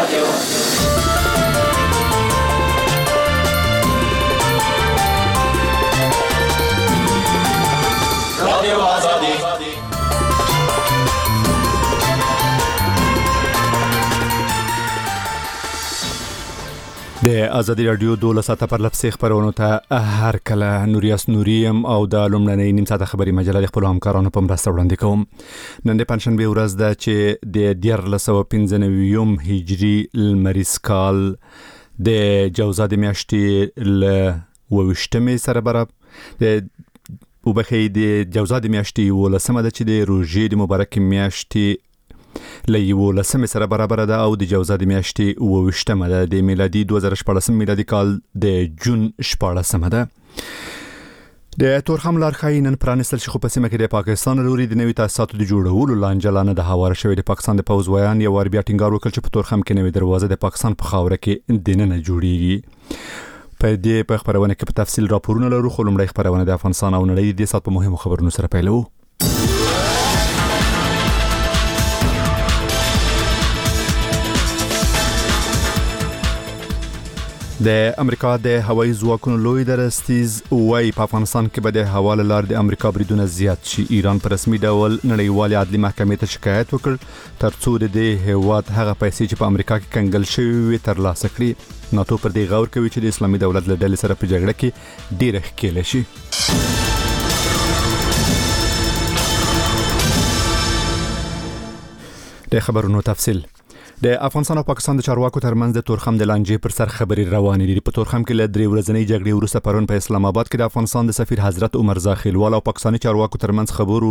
د ازادي رادیو 12 پر لفظي خبرونو ته هر کله نوریاس نوریم او د لومړنۍ نیم ساعت خبري مجله د خپل همکارانو په مرسته وړاندې کوم. نن د پنځشنبه ورځ ده چې د 1495 هجري لمریز کال د جوزا د میاشتې ل 28 سره برابر د وبخې د جوزا د میاشتې ولسمه ده چې د روزې د مبارک میاشتې لایو لسمه سره برابر ده او د جوزا د میاشتې 28 ده د میلادي 2014 میلادي کال د جون 14 ده. د تورخم لارښوونې نن پرانستل شي خو په سیمه کې د پاکستان لوري د نوي تاسیساتو د جوړولو لانجلانه د هواره شوی د پاکستان د پوز ویان یو ور بیا ټینګار وکړ چې په تورخم کې نوې دروازه د پاکستان په خاوره کې دننه جوړیږي. په دې په خبرونه کې په تفصیل راپورونه لرو خو لومړی خبرونه د افغانستان او نړۍ د سات په مهمو خبرونو سره پیلو. د امریکا د هوایي ځواکونو لوی درستیز وای په افغانستان کې به د حواله لار د امریکا بریدونه زیات شي. ایران په رسمي ډول نړیوال عدلي محکمې ته شکایت وکړ ترڅو د دې هیواد هغه پیسې چې په امریکا کې کنګل شوی وي ترلاسه کړي. ناتو پر دې غور کوي چې د اسلامي دولت له ډلې سره په جګړه کې ډېر ښکېل شي. د خبرونو تفصیل. د افغانستان او پاکستان د چارواکو ترمنځ د تورخم د لانجې پر سر خبري روانې دي. په تورخم کې له 3 ورځنۍ جګړې وروسته پرون په اسلام آباد کې د افغانستان د سفیر حضرت عمر زاخیلوال او پاکستاني چارواکو ترمنځ خبرو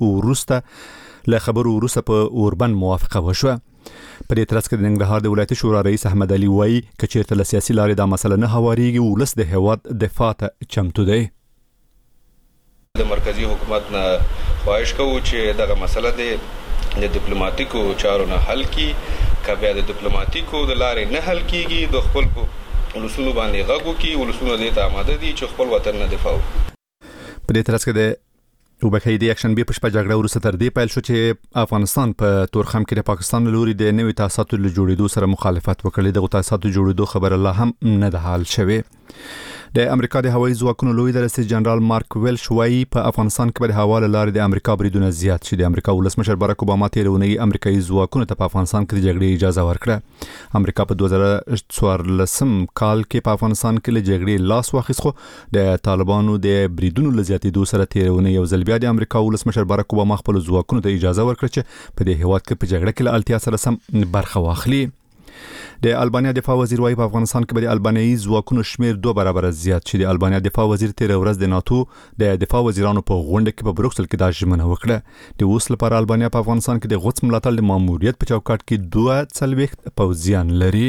وروسته په اوربند موافقه وشوه. په دې ترڅ کې د ننګرهار د ولایت شورا رئیس احمد علي وایي کچېرته له سیاسي لارې دا مسله نه هواريږي ولس د هیواد دفاع ته چمتو دی. د مرکزی حکومت نه خواهش کوو چې دغه مسله د ډیپلوماټیکو چارو نه حل کی کبه د ډیپلوماټیکو د لارې نه حل کیږي د خپل ولسونو باندې غږو کی ولسونو دې ته آماده دي چې خپل وطن نه دفاع وکړي. په دې ترڅ کې د وبخې د اکشن بي په شپه جګړه وروسته تر دې پیل شو چې افغانستان په تورخم کې د پاکستان لوري د نوي تاسیساتو له جوړېدو سره مخالفت وکړي. د تاسیساتو جوړېدو خبر الله هم نه د حال شوی. د امریکا د هوایي ځواکونو لوی درستیز جنرال مارک ویلش وایي په افغانستان کې به حواله لارې د امریکا بریدونه زیات شي. د امریکا ولسمشر باراک اوباما تیرونی امریکایي ځواکونو ته په افغانستان کې د جګړې اجازه ورکړه. امریکا په 2014 کال کې په افغانستان کې له جګړې لاس واخیست خو د طالبانو د بریدونو له زیاتېدو سره تیرونی یو ځل بیا د امریکا ولسمشر باراک اوباما خپل ځواکونو ته اجازه ورکړه چې په دې هیواد کې په جګړه کې له التیا سره سم برخه واخلي. د البانیا دفاع وزیر وايي په افغانستان کې به د البانیایي ځواکونو شمیر 2 برابر زیات شي. د البانیا دفاع وزیر تیر ورځ د ناتو د دفاع وزیرانو په غونډه کې په بروکسل کې دا ژمنه وکړه. د اوس لپاره البانیا په افغانستان کې د غوڅ ملاتړ د ماموریت په چوکاټ کې 2 پوځیان لري.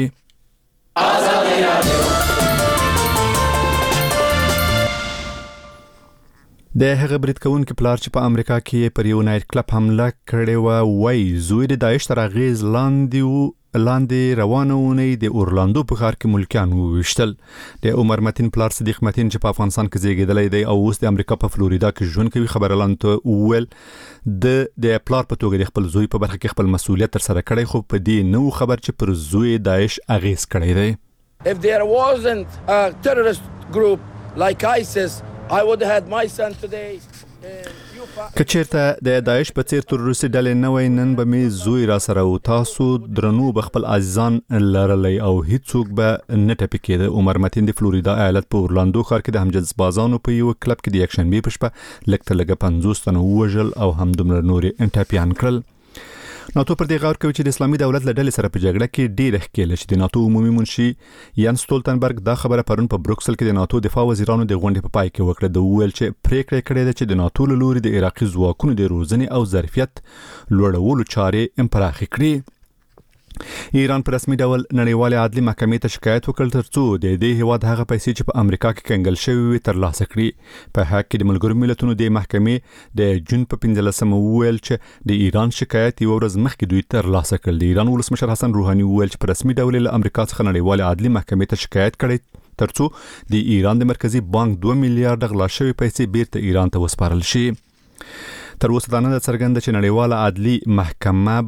د هغه برید کوونکو پلار چې په امریکا کې پر یو نایټ کلب حمله کړې و وای زوی د داعش تر اغیز لاندې روانونه د اورلاندو په ښار کې ملکیان وویشتل. د عمر متین پلار صدیق متین چې په افغانستان کې زیږیدلی دی او اوس د امریکا په فلوریدا کې ژوند کوي خبرلان ته وویل د پلار په توګه د خپل زوی په برخه کې خپل مسؤلیت تر سره کړی خو په دې نو خبر چې پر زوی داعش اغیز کړی دی. If there wasn't a terrorist group like ISIS I would have had my son today. کچېرته د داعش په څیر تروریستي ډلې نه وای نن به می زوی را سره او تاسو درنو بخپل عزیزان لرلې او هیڅوک به نه ټپي کېده. عمر متین د فلوریدا ایالت په اورلاندو ښار کې د همجنس بازانو په یو کلب کې د یکشنبه په شپه لکه 50 تنه وژل او هم دومره نورې ټپيان کړل. ناتو پر دې غور کوي چې د اسلامي دولت له ډلې سره په جګړه کې ډېر ښکېل شي. د ناتو عمومي منشي یان سټولتنبرګ دا خبره پرون په بروکسل کې د ناتو دفاع وزیرانو د غونډې په پای کې وکړه. د ویل چې پریکړه کړې ده چې د ناتو له لوري د عراقي ځواکونو د روزنې او ظرفیت لوړولو چارې پراخې کړي. ایران په رسمي ډول نړیوال عدلي محکمې ته شکایت وکړ ترڅو د دې هیواد هغه پیسې چې په امریکا کې کنګل شوی وي ترلاسه کړي. په حق کې د ملګرو ملتونو د محکمې د جون په 15 ویل چې د ایران شکایت یو ورځ مخکې دوی ترلاسه کړل. د ایران ولسمشر حسن روحاني ویل چې په رسمي ډول له امریکا څخه نړیوال عدلي محکمې ته شکایت کړي ترڅو د ایران د مرکزی بانک 2 میلیارډ غلا شوی پیسې بیرته ایران ته وسپارل شي. تر اوسه دا نه څرګنده چې نړیواله عدلي محکمه به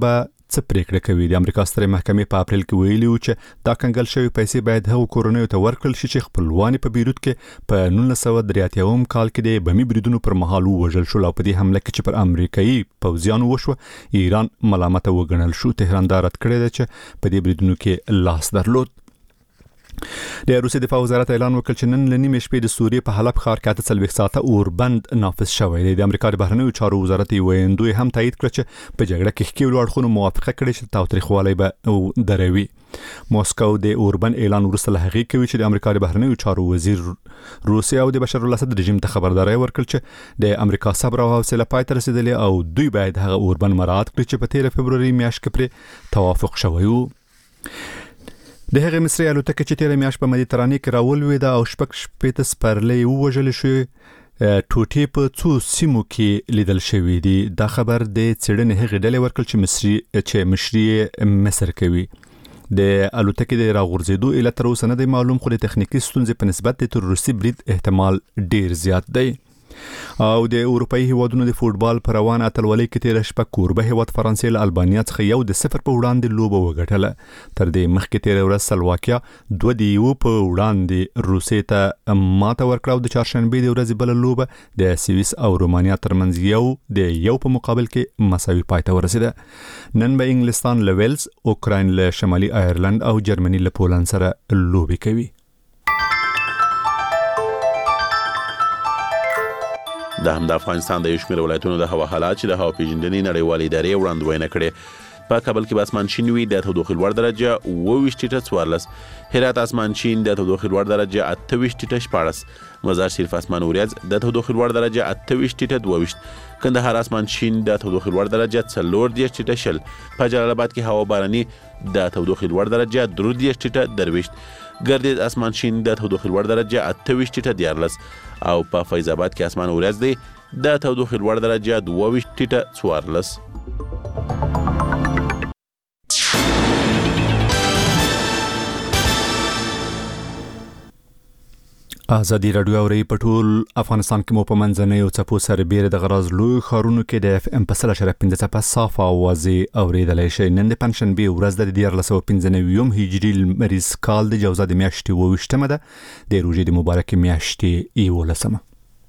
څه پریکړه کوي. د امریکا سترې محکمې په اپریل کې ویلي و چې دا کنګل شوی پیسې باید هغو کورنیو ته ورکړل شي چې خپلوان په بیروت کې په 1983 کال کې د بمي بریدونو پر مهال وژل شول او په دې حمله کې چې پر امریکایي پوځیانو وشوه ایران ملامت وګڼل شو. تهران دا رد کړی دی چې په دې بریدونو کې لاس درلود. د روسیې دفاع وزارت اعلان وکړ چې نن لنیمې شپې د سوریې په حلب ښار کې 48 ساعته اوربند نافذ شوی دی. د امریکا د بهرنیو چارو وزارت ویندوی هم تایید کړ چې په جګړه کې ښکیلو اړخونو موافقه کړې چې تاوتریخوالی به دروي. موسکو د اوربند اعلان وروسته له هغې کوي چې د امریکا د بهرنیو چارو وزیر روسیا او د بشار الاسد رژیم ته خبرداري ورکړه چې د امریکا صبر او حوصله پای ته رسیدلې او دوی باید هغه اوربند مراعات کړي چې په 13 فبروري میاشت کې پر توافق شوی و. د هغې مصري الوتکه چې تیره میاشت په مدیترانې کې راولوېده او شپږ سپرلۍ ووژل شوې ټوټې په څو سیمو کې لیدل شوې دي. دا خبر د څېړنې هغې ډلې ورکړل چې مشري مصر کوي. د الوتکې د راغورځېدو علت تر اوسه نه دی معلوم، خو د تخنیکي ستونزې په نسبت د تروریستي برید احتمال ډیر زیات دی. او د اروپאי هیوادونو د فوتبال پر روان اتلولۍ کې تیر شپه کوربه هیواد فرانسې له البانیا څخه 1-0 په وړاندې لوبه وګټله. تر دې مخکې تیر ورځ سلواکیا 2-1 په وړاندې روسیې ته ماته ورکړه او د چهارشنبې د ورځې بل لوبه د سویس او رومانیا ترمنځ یو په مقابل کې مساوي پای ته ورسېده. نن به انګلستان له ویلز، اوکراین له شمالي آیرلند او جرمني له پولند سره لوبې کوي. د هم د افغانستان د یو شمېر ولایتونو د هوا حالات چې د هوا پیژندنې نړیوالې ادارې وړاندوینه کړې. په کابل کې به اسمان شین وي، د تودوخې لوړ درجه 22 14، هرات اسمان شین، د تودوخې لوړ درجه 28 14، مزار شریف اسمان وریځ، د تودوخې لوړ درجه 28 22، کندهار اسمان شین، د تودوخې لوړ درجه 14 20، په جلال آباد کې هوا باراني، د تودوخې لوړ درجه 13 23، ګردیز اسمان شین، د تودوخې لوړ درجه 28 14، او په فیض آباد کې اسمان وریځ دی، د تودوخې لوړ درجه 22 14. ازادي راډیو اوري په ټول افغانستان کې مو په منځنۍ چپو سربېره د غراز لوی خارونو کې د FM په 3.15 په صافه اوازې اوریدلای شي. نن د پنځشنبه ورځ د 1495 هجري لمریز کال د جوزا د میاشتې 28مه ده، د روژې د مبارکې میاشتې 11مه.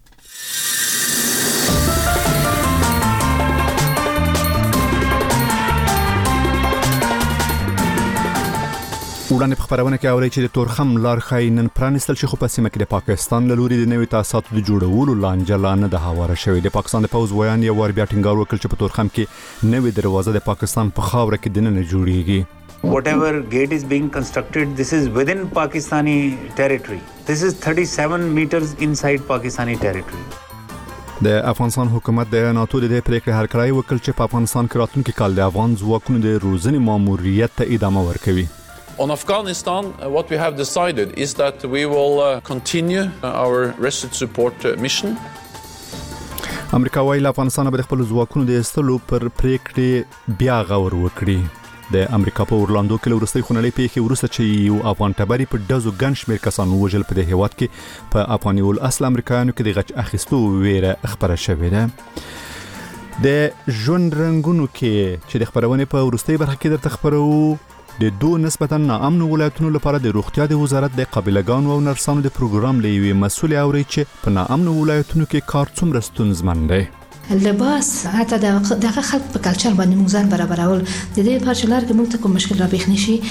وړاندې په خبرونه کې اوري چې د تورخم لار ښایي نن پرانیستل شي، خو په سیمه کې د پاکستان له لوري د نوي تاسیساتو د جوړولو لانجه لا نه ده هواره شوې. د پاکستان د پوځ ویان یو وار بیا ټینګار وکړ چې په تورخم کې نوې دروازه د پاکستان په خاوره کې دننه جوړیږي. Whatever gate is being constructed, this is within Pakistani territory. This is 37 meters inside Pakistani territory. د افغانستان حکومت د ناتو د پریکړې هرکړای وکړ چې په افغانستان کې راتلونکي کال د افغان ځواکونو د روزنې ماموریت ته ادامه ورکوي. On Afghanistan, what we have decided is that we will continue our research support mission. امریکا وايي افغانستان به خپل ځواکونو د استلو پر پریکړې بیا غور وکړي. د امریکا په اورلاندو کې ورستۍ خونړۍ پیښې ورسته چې یو افغان ټبري په دزو ګڼ شمېر کسان وژل په دې هیواد کې په افغاني ول اصل امریکایانو کې د غچ اخیستو ویره خبره شوې ده. د ژوند رنگونو کې چې د خبرونه په ورستۍ برخه کې درته خبرو د دوه نسبتا ناامن ولایتونو لپاره د روغتیا د وزارت د قابلګانو او نرسانو د پروګرام لوي مسؤل اوري چې په ناامن ولایتونو کې کار څومره ستونزمن دی. لباس حتی دغه خلک په کلچر باندې موږ ځان برابرول د دې لپاره چې لار کې موږ ته کوم مشکل را بېخ نشي.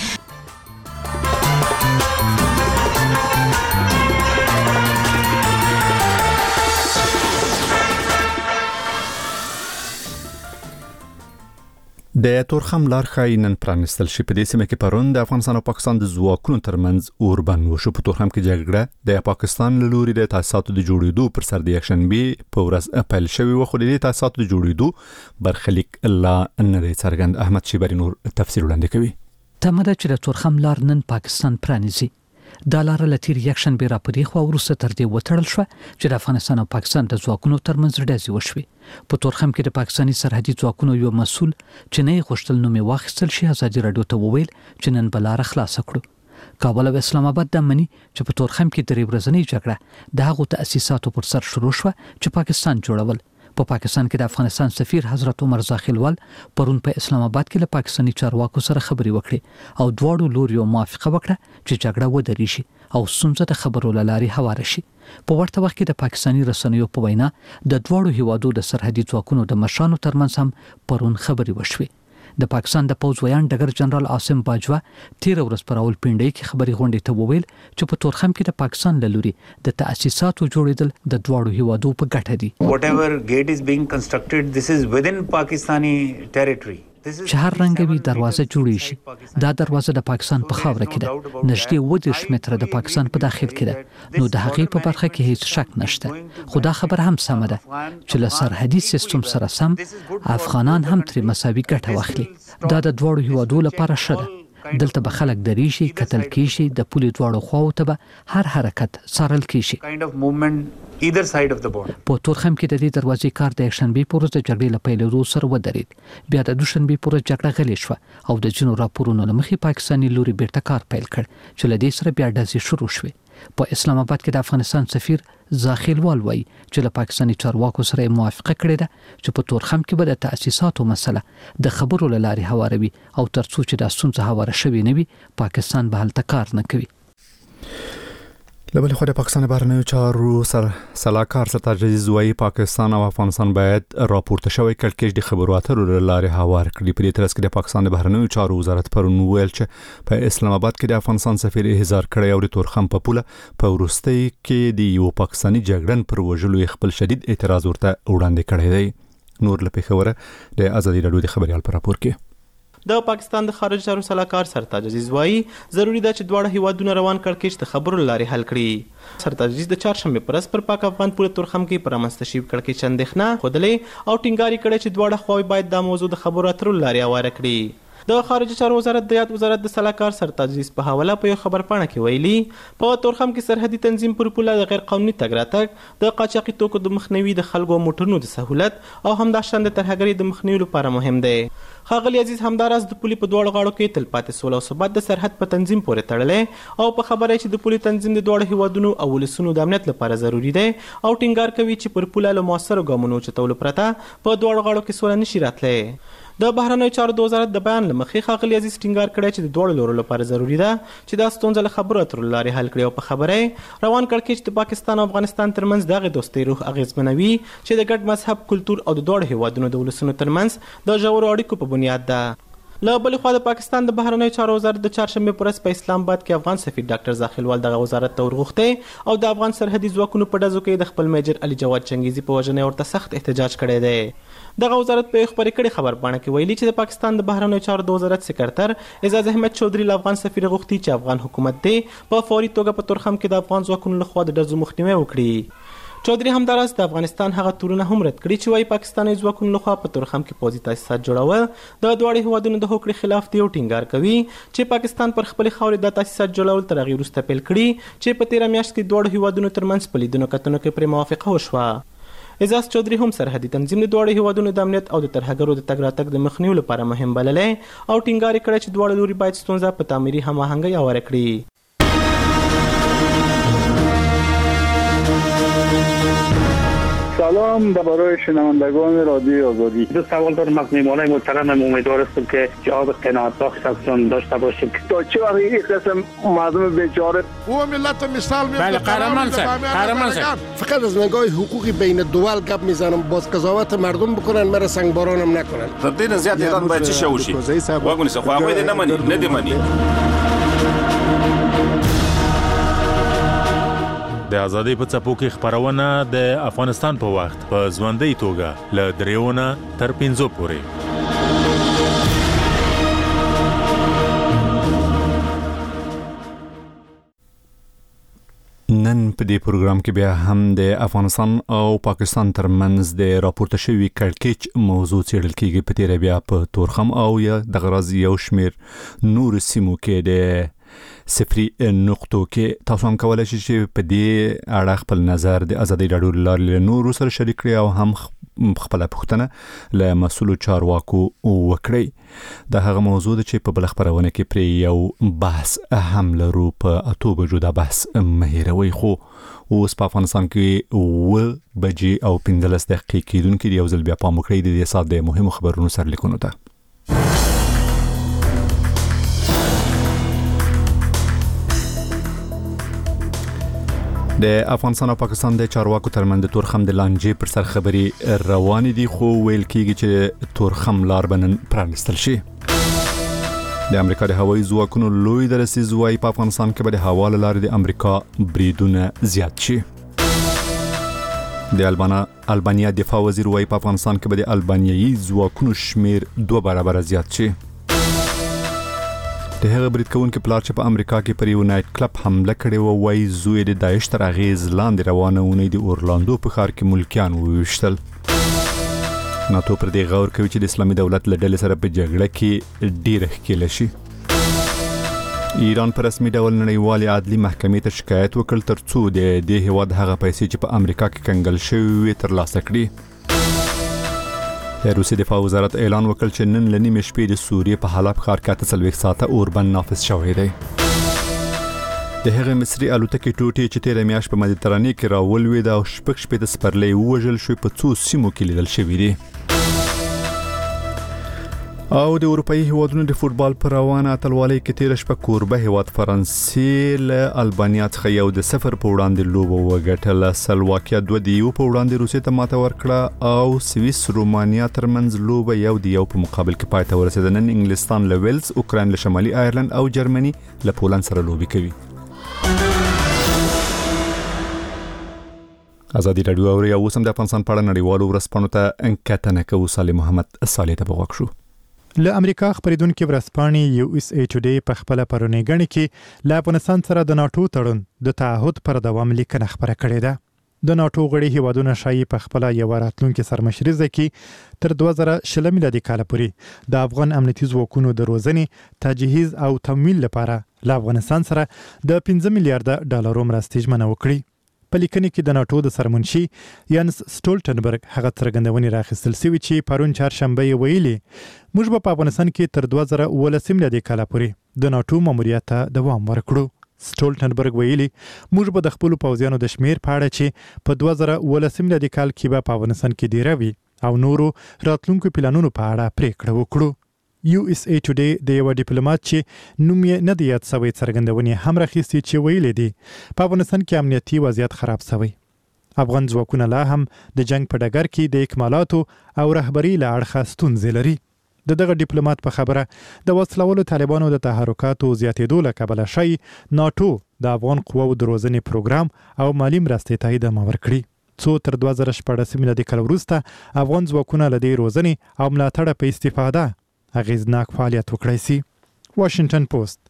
د تورخم لار ښایي نن پرانیستل شي. په دې سیمه کې پرون د افغانستان او پاکستان د ځواکونو ترمنځ اوربند وشو. په تورخم کې جګړه د پاکستان له لوري د تاسیساتو د جوړېدو پر سر د یکشنبه په ورځ پیل شوی و، خو د تاسیساتو د جوړېدو برخلیک لا نه دی څرګند. احمد شیبری نور تفسیر وړاندې کوي. تمه ده چې د تورخم لار نن پاکستان پرانیزي. دا لار له تیر یکشنبه را پدې خو ورسته تر دې وټړل شو چې د افغانستان او پاکستان د ځواکونو ترمنځ ډزې وشوي. په تورخم کې د پاکستاني سرحدي ځواکونو یو مسؤل چې نه غوښتل نوم واخیستل شي ازادي راډیو ته وویل چې نن بلاره خلاص کړو. کابل او اسلام آباد د منی چې په تورخم کې درې ورځنۍ جګړه د هغو تاسیساتو پر سر شروع شو چې پاکستان جوړول. په پاکستان کې د افغانستان سفیر حضرت عمر زاخیلوال پرون په اسلام آباد کې له پاکستاني چارواکو سره خبرې وکړې او دواړو لوریو موافقه وکړه چې جګړه ودرېږي او ستونزه د خبرو له لارې هواره شي. په ورته وخت کې د پاکستاني رسنیو په وینا د دواړو هیوادو د سرحدي ځواکونو د مشرانو ترمنځ هم پرون خبرې وشوې. د پاکستان د پوځ ویان ډګر جنرال عاصم باجوا 13 ورځ پر راولپنډي کې خبري غونډې ته وویل چې په تورخم کې د پاکستان له لوري د تأسیساتو جوړیدل د دواړو هیوادو په ګټه دي. Whatever gate is being constructed, this is within Pakistani territory. چې هر رنګوي دروازه جوړی شي. دا دروازه د پاکستان په خاوره کې ده. نږدې 20 متره د پاکستان په داخل کې ده. نو د هغې په برخه کې هیڅ شک نشته. خو دا خبر هم سم ده چې له سرحدي سیستم سره سم افغانان هم تر مساوي ګټه واخلي. دا د دواړو هیوادو لپاره ښه ده. دلته به خلک درېږي، کتل کیشي، د پولې دواړو خواو ته به هر حرکت څارل کیشي. Either side of the border. په تورخم کې د دې دروازې کار د شنبې پر ورځ د جګړې له پیلېدو سره ودرېد. بیا د دوشنبې پر ورځ جګړه غلې شوه او د جنو راپورونو له مخې پاکستاني لوري بیرته کار پیل کړ چې له دې سره بیا ډزې شروع شوې. په اسلام آباد کې د افغانستان سفیر زاخیلوال وایي چې له پاکستاني چارواکو سره موافقه کړې ده چې په تورخم کې به د تأسیساتو مسله د خبرو له لارې هواروي او ترڅو چې د ستونزه هواره شوې نه وي پاکستان به هلته کار نه کوي. لبل خو د پاکستان بهرنیو چارو سلاکار سرتاج عزیز وايي پاکستان او افغانستان باید راپورته شوی کړکېچ د خبرو اترو لارې هوار کړي. په دې ترڅ کې د پاکستان د بهرنیو چارو وزارت پرون ویل چې په اسلام آباد کې د افغانستان سفیر احضار کړی او د تورخم په پوله په وروستۍ کې د یو پاکستاني جګړن پر وژلو خپل شدید اعتراض ورته وړاندې کړی دی. نور لپاره خبره د ازادي راډیو د خبريال پر راپور کې د پاکستان د خارجه چارو سلاکار سرتاج عزیز وايي ضروری ده چې دواړه هیوادونه روان کړکېچ د خبرو لارې حل کړي. سرتاج عزیز د چهارشنبه پر ورځ پر پاک افغان پوله تورخم کې پر امنستشي کړکېچ اندېښنه خوده او ټینګاري کړي چې دواړه خواوې باید د موضوع د خبرو اترو لارې هواره کړي. د خارجه چارو وزارت د یاد وزارت د سلاکار سرتاج عزیز په حواله په یو خبر پاڼه کې ویلي په تورخم کې سرحدي تنظیم پر پوله د غیر قانوني تګ راتګ د قاچاقي توکو د مخنیوي د خلکو موټرونو د سہولت او همداشان د ترهګرۍ د مخنیوي لپاره مهم دی. ښاغلي عزیز همداراز د پولي په دواړو غاړو کې تلپاتې سوله او ثبات د سرحد په تنظیم پورې تړلی او په خبره چې د پولي تنظیم د دواړو هیوادونو او ولسونو د امنیت لپاره ضروری دی او ټینګار کوي چې پر پوله له مؤثرو ګامونو اوچتولو پرته په دواړو غاړو کې سوله نشي راتلی. د بهرنیو چارو د وزارت د بیان له مخې ښاغلي عزیز ټینګار کړی چې د دواړو لورو لپاره ضروری ده چې دا ستونزه له خبرو اترو لارې حل کړي او په خبره روان کړکېچ د پاکستان او افغانستان ترمنځ دغه دوستۍ روح اغیزمنوي چې د ګډ مذهب، کلتور او د دواړو هیوادونو د ولسونو ترمنځ د ژورو اړیکو په بنیاد ده. له بل خوا د پاکستان د بهرنیو چارو وزارت د چهارشنبه پر ورځ په اسلام آباد کې افغان سفیر ډاکټر زاخیلوال دغه وزارت ته ورغوښتی او د افغان سرحدي ځواکونو په ډزو کې د خپل میجر علي جواد چنګیزي په وژنې ورته سخت احتجاج کړی دی. دغه وزارت په خبرې کړي خبر پاڼه کې ویلي چې د پاکستان د بهرنیو چارو د وزارت سکرټر اعزاز احمد چودھری له افغان سفیر غوښتي چې افغان حکومت دی په فوري توګه په تورخم کې د افغان ځواکونو لخوا د ډزو مخنیوي وکړي. چودھری همداراز د افغانستان هغه تورونه هم رد کړي چې وايي پاکستاني ځواکونو لخوا په تورخم کې پوځي تاسیسات جوړول د دواړو هیوادونو د هوکړې خلاف دی او ټینګار کوي چې پاکستان پر خپل خاورې د تاسیسات جوړول تر هغې وروسته پیل کړي چې په 13 میاشت کې دواړو هیوادونو ترمنځ په لیدنو کتنو کې پرې موافقه وشوه. اعزاز چودھری هم سرحدي تنظیم د دواړو هیوادونو د امنیت او د ترهګرو د تګ راتګ د مخنیوي لپاره مهم بللی او ټینګار کړی چې دواړو لوري باید ستونزه په تعمیري هماهنګۍ هواره کړي. سلام برای شنوندگان رادیو آزادی. دو سوال دارم از میهمانای محترمم. امیدوار هستم که جواب قناعت بخش ازشون داشته باشیم. تا چه وقت این قسم مردم بیچاره او ملت مثال میاد. بله قهرمان صاحب فقط از نگاه حقوقی بین دول گپ میزنم، باز قضاوت مردم بکنن، مرا سنگبارانم نکنن. تر دې زیات ایران باید چی شوشي واګونی څه خو هغه دې نه مني. د ازادۍ په څپو کې خبرونه د افغانستان په وخت په ژوندۍ توګه له 3 تر 5 پورې. نن په دې پروګرام کې بیا هم د افغانستان او پاکستان ترمنځ د راپورته شوی کړکېچ موضوع څېړل کېږي. په تیر بیا په تورخم او یا د غرض یو شمیر نور سیمو کې د صفري نقطو کې تاسو هم کولای شئ چې په دې اړه خپل نظر د ازادي راډیو لارې نور سره شریک کړئ او هم خپل پوښتنه له مسؤل چارواکو وکړي د هغه موضوع چې په بل خبرونه کې پر یو بحث هم لرو په اتو بجو د بحث مهیروي خو اوس په افغانستان کې و بجې او 15 دقیقې کېدونکې یو ځل بیا پام وکړئ د دې سات د مهمو خبرونو سره لیکونو ته د افغانستان او پاکستان د چارواکو ترمنځ د تورخم د لانجې پر سر خبري روان دي خو ویل کیږي چې تورخم لار بنن پرانستل شي د امریکا د هوایي ځواکونو لوی درسي ځوای په افغانستان کې به د هوا لارې د امریکا بریدونه زیات شي د البانیا دفاع وزیر وایي په افغانستان کې به د البانیایي ځواکونو شمیر 2 برابر زیات شي د هغه برید کوونکو پلار چې په امریکا کې پر یو نایټ کلب حمله کړې و وایي زوی د داعش تر اغیز لاندې روانونه د اورلاندو په ښار کې ملکیان وویشتل ناتو پر دې غور کوي چې د اسلامي دولت له ډلې سره په جګړه کې ډیر ښکیل شي ایران پر رسمي ډول نړیوالې عدلي محکمې ته شکایت وکړ ترڅو د دې هیواد هغه پیسې چې په امریکا کې کنګل شوی وي ترلاسه کړي د روسي دفاع وزارت اعلان وکړ چې نن لنیمې شپې د سوریې په حلب ښار کې 48 ساعته اوربند نافذ شوی دی د هغه مصري الوتکې ټوټې چې تیر میاشت په مدیترانې کې راولوي دا شپږ شپې د سپرلې وژل شوی په څو سیمو کې لیدل شوی دی او د اروپאי هیوادونو د فوتبال پر روانه اتلوالۍ کې تیر شپه کوربه هیواد فرانسې له البانیا څخه یو د 0 په وړاندې لوبه وګټله سلواکیا 2 د یو په وړاندې روسیې ته ماته ورکړه او سویس رومانیا ترمنځ لوبه یو د یو په مقابل کې پای ته ورسېده نن انګلستان له ویلز اوکراین له شمالي آیرلند او جرمني له پولند سره لوبي کوي ازادي رادیو او اوس هم د افغانستان په اړه نړیوالو ورځپاڼو ته انکټنه کوي صالح محمد صالح ته بغوښ شو له امریکا خبرېدونکو ورځپاڼې USA Today په خپل پرونی غنی کې له افغانستان سره د ناتو تړون د تعهد پر دوام لیکنه خبره کړې ده د ناتو غړي هیوادونو شایي په خپل یو راتلونکو سرمشريزه کې تر 2020 میلادي کال پورې د افغان امنیتي ځواکونو د روزنې تجهیز او تمویل لپاره له افغانستان سره د 15 میلیارډ ډالر مرستې ژمنه وکړي په لیکنه کې د ناتو د سرمنشي یانس سټولټنبرګ هغه څرګندونې راخستل سوي چې پرون چهارشنبه ویلي موږ په افغانستان کې تر 2019 میلادي کال پورې د ناتو ماموریت ته دوام ورکړو سټولټنبرګ ویلي موږ به د خپل پوځیانو د شمیر په اړه چې په 2019 میلادي کال کې په افغانستان کې ډیروي او نورو راتلونکو پلانونو په اړه پریکړه وکړو USA Today د یو ډیپلوماټ چې نوم یې نه دی یاد شوی څرګندونې هم راخیستي چې ویلي دي په افغانستان کې امنیتي وضعیت خراب شوی افغان ځواکونه لا هم د جنگ په ډګر کې د اکمالاتو او رهبری له اړخه ستونزې لري دغه ډیپلوماټ په خبره د وسلوالو طالبانو د تحرکاتو زیاتېدو له کبله شي ناتو د افغان قواو د روزنې پروګرام او مالی مرستې ته ادامه ورکړي څو تر 2014 میلادي کال وروسته افغان ځواکونه له دې روزنې او ملاتړ په استفاده اغیزناک فعالیت وکړای شي واشنگټن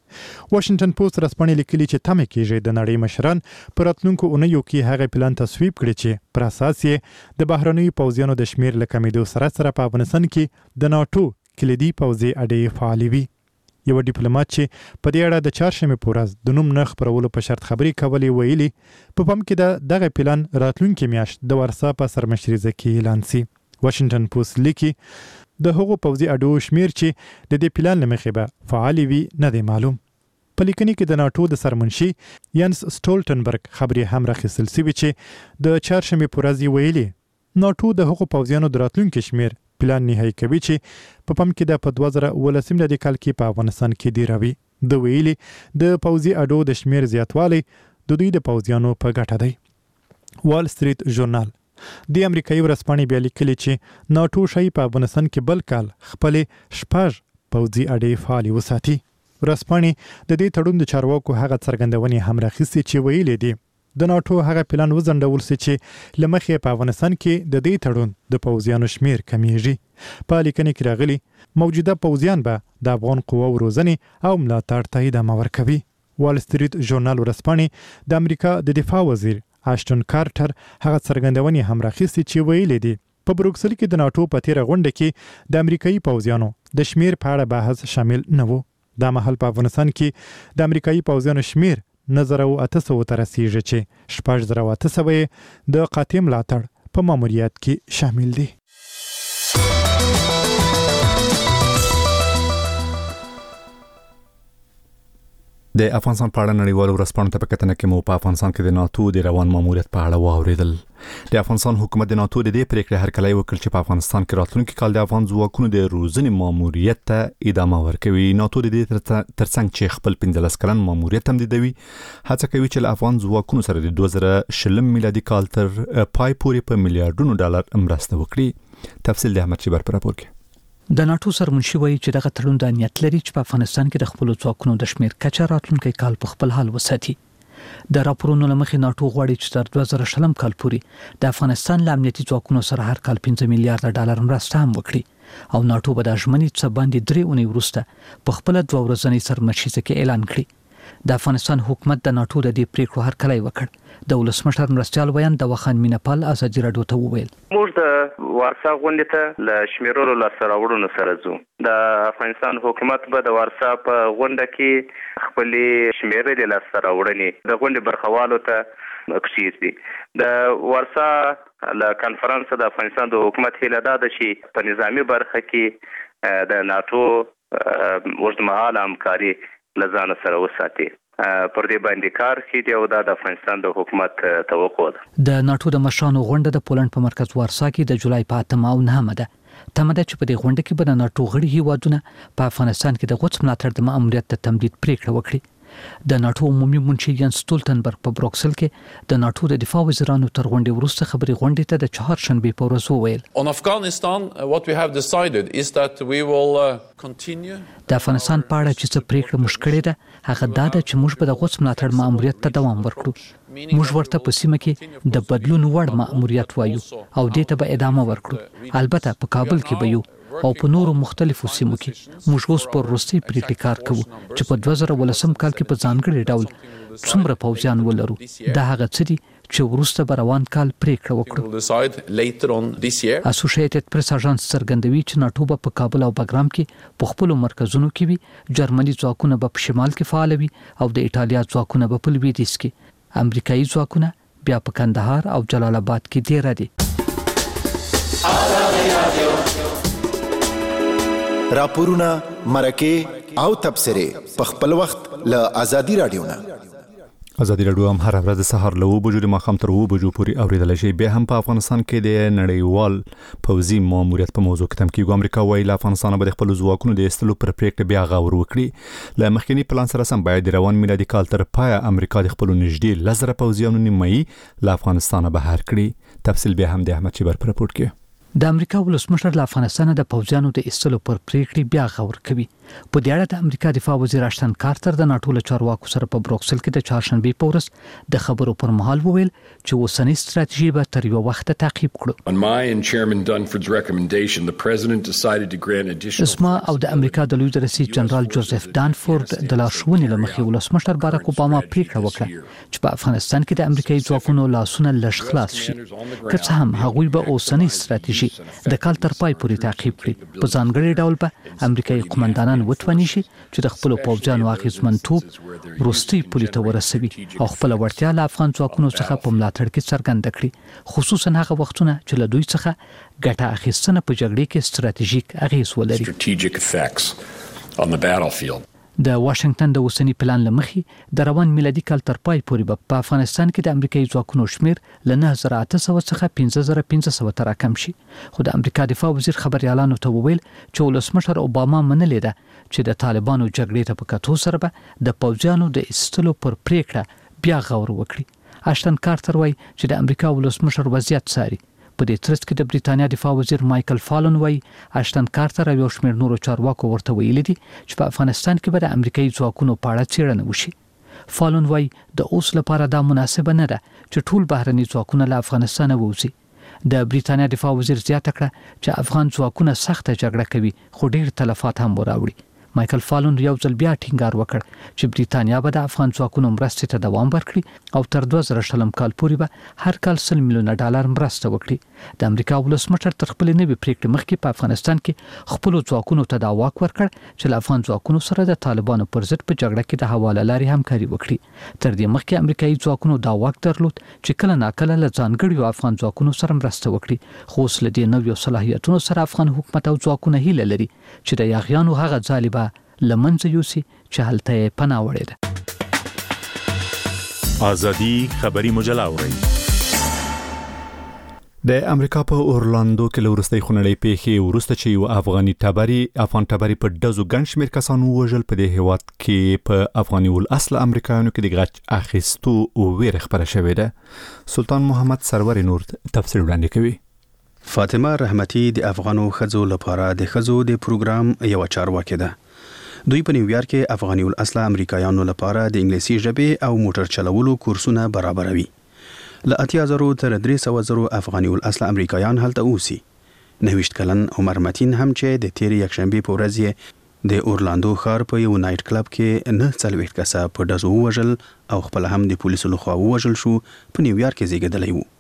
پوسټ رسپانې لیکلي چې تمه کېږي د نړۍ مشران پر راتلونکو اونیو کې هغه پلان تصویب کړي چې پر اساس یې د بهرنیو پوځیانو د شمیر له کمیدو سره په افغانستان کې د ناتو کلیدي پوځي اډې فعال وي یو ډیپلوماټ چې په دې اړه د چهارشنبه په ورځ د نوم نه خبرولو په شرط خبري کولې ویلي په پام کې دغه پلان راتلونکي میاشت د ورسا په سرمشريزه کې اعلان شي واشنگټن پوسټ لیکي د هغو پوځي اډو شمیر چې د دې پلان لمخې به فعال وي نه دی معلوم په لیکنه کې د ناتو د سرمنشي یانس سټولټنبرګ خبري هم راخیستل سوي چې د چهارشنبه په ورځ ویلي ناتو د هغو پوځیانو د راتلونکي شمیر پلان نهایی کوي چې په پام کې د 2019 میلادي کال کې په افغانستان کې دی راوي د ویلي د پوځي اډو د شمیر زیاتوالی د دوی د پوځیانو په ګټه دی وال سټریټ ژورنال د امریکایي ورځپاڼې بیا لیکلي چې ناتو شای په افغانستان کې بل کال خپل شپږ پوځي اډې فعالې وساتي ورځپاڼې د دې تړون د چارواکو هغه څرګندونې هم راخیستي چې ویلي دي د ناتو هغه پلان وزندول چې لمخې په افغانستان کې د دې تړون د پوځیانو شمیر کمیږي په لیکنه کې راغلي موجوده پوځیان به د افغان قواو روزنې او ملاتړ ته ادامه ورکوي وال سټریټ ژورنال ورځپاڼې د امریکا د دفاع وزیر آشټن کارټر هغه څرګندونې هم راخیستي چې ویلي دي په بروکسل کې د ناتو په تیره غونډه کې د امریکایي پوځیانو د شمیر په اړه بحث شامل نه و دا مهال په افغانستان کې د امریکایي پوځیانو شمیر 9800 ته رسیږي چې 4800 د قاطع ملاتړ په ماموریت کې شامل دي د افغانستان په اړه نړیوالو ورځپاڼو ته په کتنه کې مو په افغانستان کې د ناتو د روان ماموریت په اړه واوریدل. د افغانستان حکومت د ناتو د دې پریکړې هرکلی وکړ چې په افغانستان کې راتلونکي کال د افغان ځواکونو د روزنې ماموریت ته ادامه ورکوي. ناتو د دې ترڅنګ چې خپل 15 کلن ماموریت تمدیدوي، هڅه کوي چې له افغان ځواکونو سره د 2020 میلادي کال تر پای پورې په میلیارډونو ډالر مرسته وکړي. تفصیل د احمد شیبر پر راپور کې. د ناتو سرمنشي وایي چې دغه تړون د نیت لري چې په افغانستان کې د خپل ځواکونو د شمیر کچه راتلونکي کال په خپل حال وساتي. د راپورونو لمخې ناتو غواړي چې تر 2020 کال پورې د افغانستان له امنیتي ځواکونو سره هر کال 15 میلیارډ ډالر مرسته هم وکړي او ناتو به د ژمنې څخه باندې 3 اونۍ وروسته په خپل 2 ورځنۍ سرمنشي کې اعلان کړي. د افغانستان حکومت د ناتو د دې پریکړو هرکلی وکړ. د ولسمشر مرستيال ویان د وخان مینپال ازادي راډیو ته وویل موږ د وارسا غونډې ته له شمیرولو لاسته راوړنو سره ځو. د افغانستان حکومت به د وارسا په غونډه کې خپل شمیرې لاسته راوړنې د غونډې برخوالو ته اکسیږي. د وارسا له کانفرنس د افغانستان د حکومت هیله ده چې په نظامی برخه کې د ناتو اوږدمهاله همکاري لزان سره وساتي. پر دې باندې کار کیږي او د افغانستان د حکومت توقع ده. د ناتو د مشرانو غونډه د پولند په مرکز وارسا کې د جولای په 8 او 9 ده. تمه ده چې په دې غونډه کې به د ناتو غړي هیوادونه په افغانستان کې د غوڅ ملاتړ د ماموریت د تمدید پریکړه وکړي. د ناتو عمومي منشي ینس سټولټنبرګ په بروکسل کې د ناتو د دفاع وزیرانو تر غونډې وروسته خبري غونډې ته د چهارشنبه په ورځ وویل. On Afghanistan what we have decided is that we will continue. د افغانستان په اړه چې څه پریکړه مو کړې ده هغه دا ده چې موږ به د غوڅ ملاتړ ماموریت ته دوام ورکړو. موږ ورته په سیمه کې د بدلون وړ ماموریت وایو او دې ته به ادامه ورکړو. البته په کابل کې به یو او په نورو مختلفو سیمو کې موږ اوس پر وروستي پریکړې کار کوو چې په 2018 کال کې په ځانګړي ډول څومره پوځیان ولرو. دا هغه څه دي چې وروسته به روان کال پریکړه وکړو. اسوسییټډ پریس اژانس څرګندوي چې ناتو په کابل او بګرام کې په خپل مرکزونو کې وي، جرمني ځواکونه په شمال کې فعال وي او د ایټالیا ځواکونه په لویدیځ کې، امریکایي ځواکونه بیا په کندهار او جلال آباد کې ډیر دي. راپورونه مرکه او تبصره په خپل وخت له ازادي رادیو نه. ازادي راډیو هم هر ورځ سهار له 9 بجو د ماښام تر 2 بجو پورې اوریدل شي. به هم په افغانستان کې د نړیوال پوځي ماموریت په موضوع کې تم کېږي. امریکا وايي له افغانستان به خپل ځواکونو د استلو پر پریکړه بیا غور وکړي. له مخکنی پلان سره سم باید د روان میلادي کال تر پای امریکا د خپل نږدې لزر پوځیانو نیمایي له افغانستان بهر کړي. تفصیل به هم د احمد شیبر پر راپور کې. د امریکا ولسمشر له افغانستان د پوځیانو د ایستلو پر پریکړې بیا غور کوي. په دې اړه د امریکا دفاع وزیر اشتن کارتر د ناتو له چارواکو سره په بروکسل کې د چهارشنبه په ورځ د خبرو پر مهال وویل چې اوسنۍ ستراتیژي به تر یو وخت تعقیب کړو. اسما او د امریکا د لوی رئیس جنرال جوزف دانفورد د لارښوونې لمخې ولسمشر باراک اوباما پریکړه وکړه چې په افغانستان کې د امریکایي ځواکونو لاسونه لږ خلاص شي. که څه هم هغوی به اوسنۍ ستراتیژي د کال تر پای پورې تعقیب کړي. په ځانګړي ډول به امریکایي قومندانان وتونی شي چې د خپل پوځیانو اغیزمنتوب وروستي پولې ته ورسوي او خپل وړتیا له افغان ځواکونو څخه په ملاتړ کې څرګنده کړي، خصوصا هغه وختونه چې له دوی څخه ګټه اخیستنه په جګړې کې ستراتیژیک اغیز ولري. د واشنگټن د اوسنی پلان لمخې د روان میلادي کال تر پای پورې په افغانستان کې د امریکایي ځواکونو شمیر له 9800 څخه 15500 ته راکم شي. خو د امریکا دفاع وزیر خبريالانو ته وویل چې ولسمشر اوباما منلې ده چې د طالبانو جګړې ته په کتو سره به د پوځیانو د ایستلو پر پریکړه بیا غور وکړي. اشتن کارتر وایي چې د امریکا ولسمشر وضعیت څاري. په دې ترڅ کې د بریتانیا دفاع وزیر مایکل فالون وایي اشتن کارتر او یو شمېر نورو چارواکو ورته ویلي دي چې په افغانستان کې به د امریکایي ځواکونو په اړه څېړنه وشي. فالون وایي د اوس لپاره دا مناسبه نه ده چې ټول بهرني ځواکونه له افغانستان ووځي. د بریتانیا دفاع وزیر زیاته کړه چې افغان ځواکونه سخته جګړه کوي خو ډېر تلفات هم وراوړي. مایکل فالون یو ځل بیا ټینګار وکړ چې بریتانیا به د افغان ځواکونو مرستې ته دوام ورکړي او تر 2020 کال پورې به هر کال $100 میلیونه مرسته وکړي. د امریکا ولسمشر تر خپل نوې پریکړې مخکې په افغانستان کې خپل ځواکونو ته دا واک ورکړ چې له افغان ځواکونو سره د طالبانو پر ضد په جګړه کې د حواله لارې همکاري وکړي. تر دې مخکې امریکایي ځواکونو دا واک درلود چې کله ناکله له ځانګړي افغان ځواکونو سره مرسته وکړي. خو اوس له دې نویو صلاحیتونو سره افغان حکومت او ځواکونه هیله لري چې د یاغیانو هغه ځالبه لمنځه یوسي چې هلته پناه وړي ده. ازادي خبري مجله اوري د امریکا په اورلاندو کې لورستۍ خونړۍ پیښې ورسته چې یو افغان ټبري په دزو ګنشمیر کسانو وژل په دې هیواد کې په افغاني ول اصل امریکایانو کې د غچ اخیستو او ویر خبره شوې ده. سلطان محمد سرور نور تفسیر وړاندې کوي. فاطمه رحمتي د افغانو خزو لپاره د خزو د پروګرام یو چارواکي ده. دوی په نیویارک کې افغاني ول اصل امریکایانو لپاره د انګلیسي ژبې او موټر چلولو کورسونه برابروي. له 80,000 تر 300,000 افغاني ول اصل امریکایان هلته اوسي. 90 کلن عمر متین هم چې د تیر یکشنبه په ورځ د اورلاندو ښار په یو نایټ کلب کې 49 کسه په دزو وژل او خپل هم د پولیسو لخوا وژل شو په نیویارک کې زیږیدلی وو.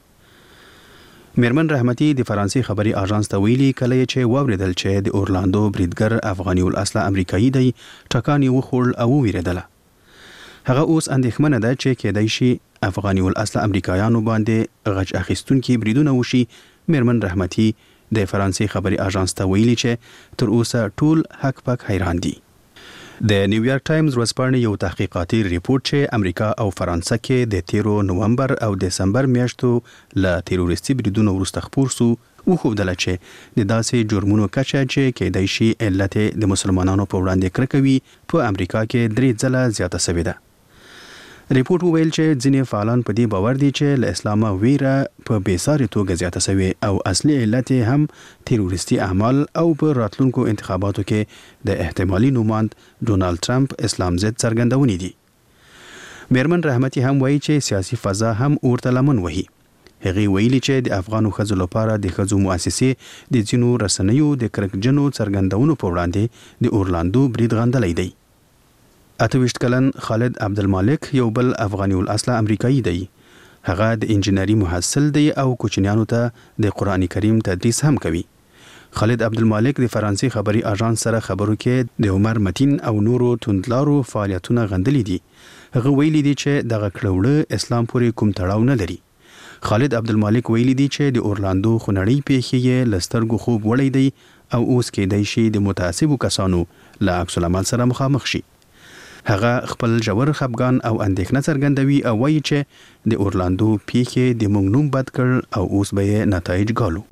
میرمن رحمتي د فرانسې خبري اژانس ته ویلي کله چې واوریدل چې د اورلاندو بریدګر افغاني ول اصل امریکایي دی ټکانې وخوړ او ویریدله. هغه اوس اندېښمنه ده چې کېدای شي افغاني ول اصل امریکایانو باندې غچ اخیستونکي بریدونه وشي. میرمن رحمتي د فرانسې خبري اژانس ته ویلي چې تر اوسه ټول حق پک حیران دي. د نیویارک ټایمز ورځپاڼې یو تحقیقاتي ریپورت چې امریکا او فرانسه کې د 13 نومبر او دسمبر میاشتو له تروریستي بریدونو وروسته خپور سو وښودله چې د داسې جرمونو کچه چې کېدای شي علت د مسلمانانو په وړاندې کرکوي په امریکا کې 3 ځله زیاته شوې ده. ریپورت ویل چې ځینې فعالان په دې باور دي چې له اسلامه ویره په بیساري توګه زیاته شوې او اصلي علت هم تروریستي اعمال او په راتلونکو انتخاباتو کې د احتمالي نوماند ډونالد ټرمپ اسلام ضد څرګندونې دي. میرمن رحمتي هم وایي چې سیاسي فضا هم ورته لمن وهي. هغه ویلي چې د افغانو خزو لپاره د خزو مؤسسې د ځینو رسنیو د کرکجنو څرګندونو په وړاندې د اورلاندو برید غندلی دی. 28 کلن خالد عبدالمالک یو بل افغاني ول اصل امریکایي دی. هغه د انجینری محصل دی او کوچنیانو ته د قرآن کریم تدریس هم کوي. خالد عبدالمالک د فرانسې خبري اژانس سره خبرو کې د عمر متین او نورو توندلارو فعالیتونه غندلي دي. هغه ویلي دي چې دغه کړهوړه اسلام پورې کوم تړاو نه لري. خالد عبدالمالک ویلي دي چې د اورلاندو خونړۍ پیښې یې لسترګو خوب وړی دی او اوس کېدای شي د متعصبو کسانو له عکس العمل سره مخامخ شي. هغه خپل جوړ خپګان او اندېښنه څرګندوي او وایي چې د اورلاندو پیښې د موږ نوم بد کړ او اوس به یې نتایج ګالو.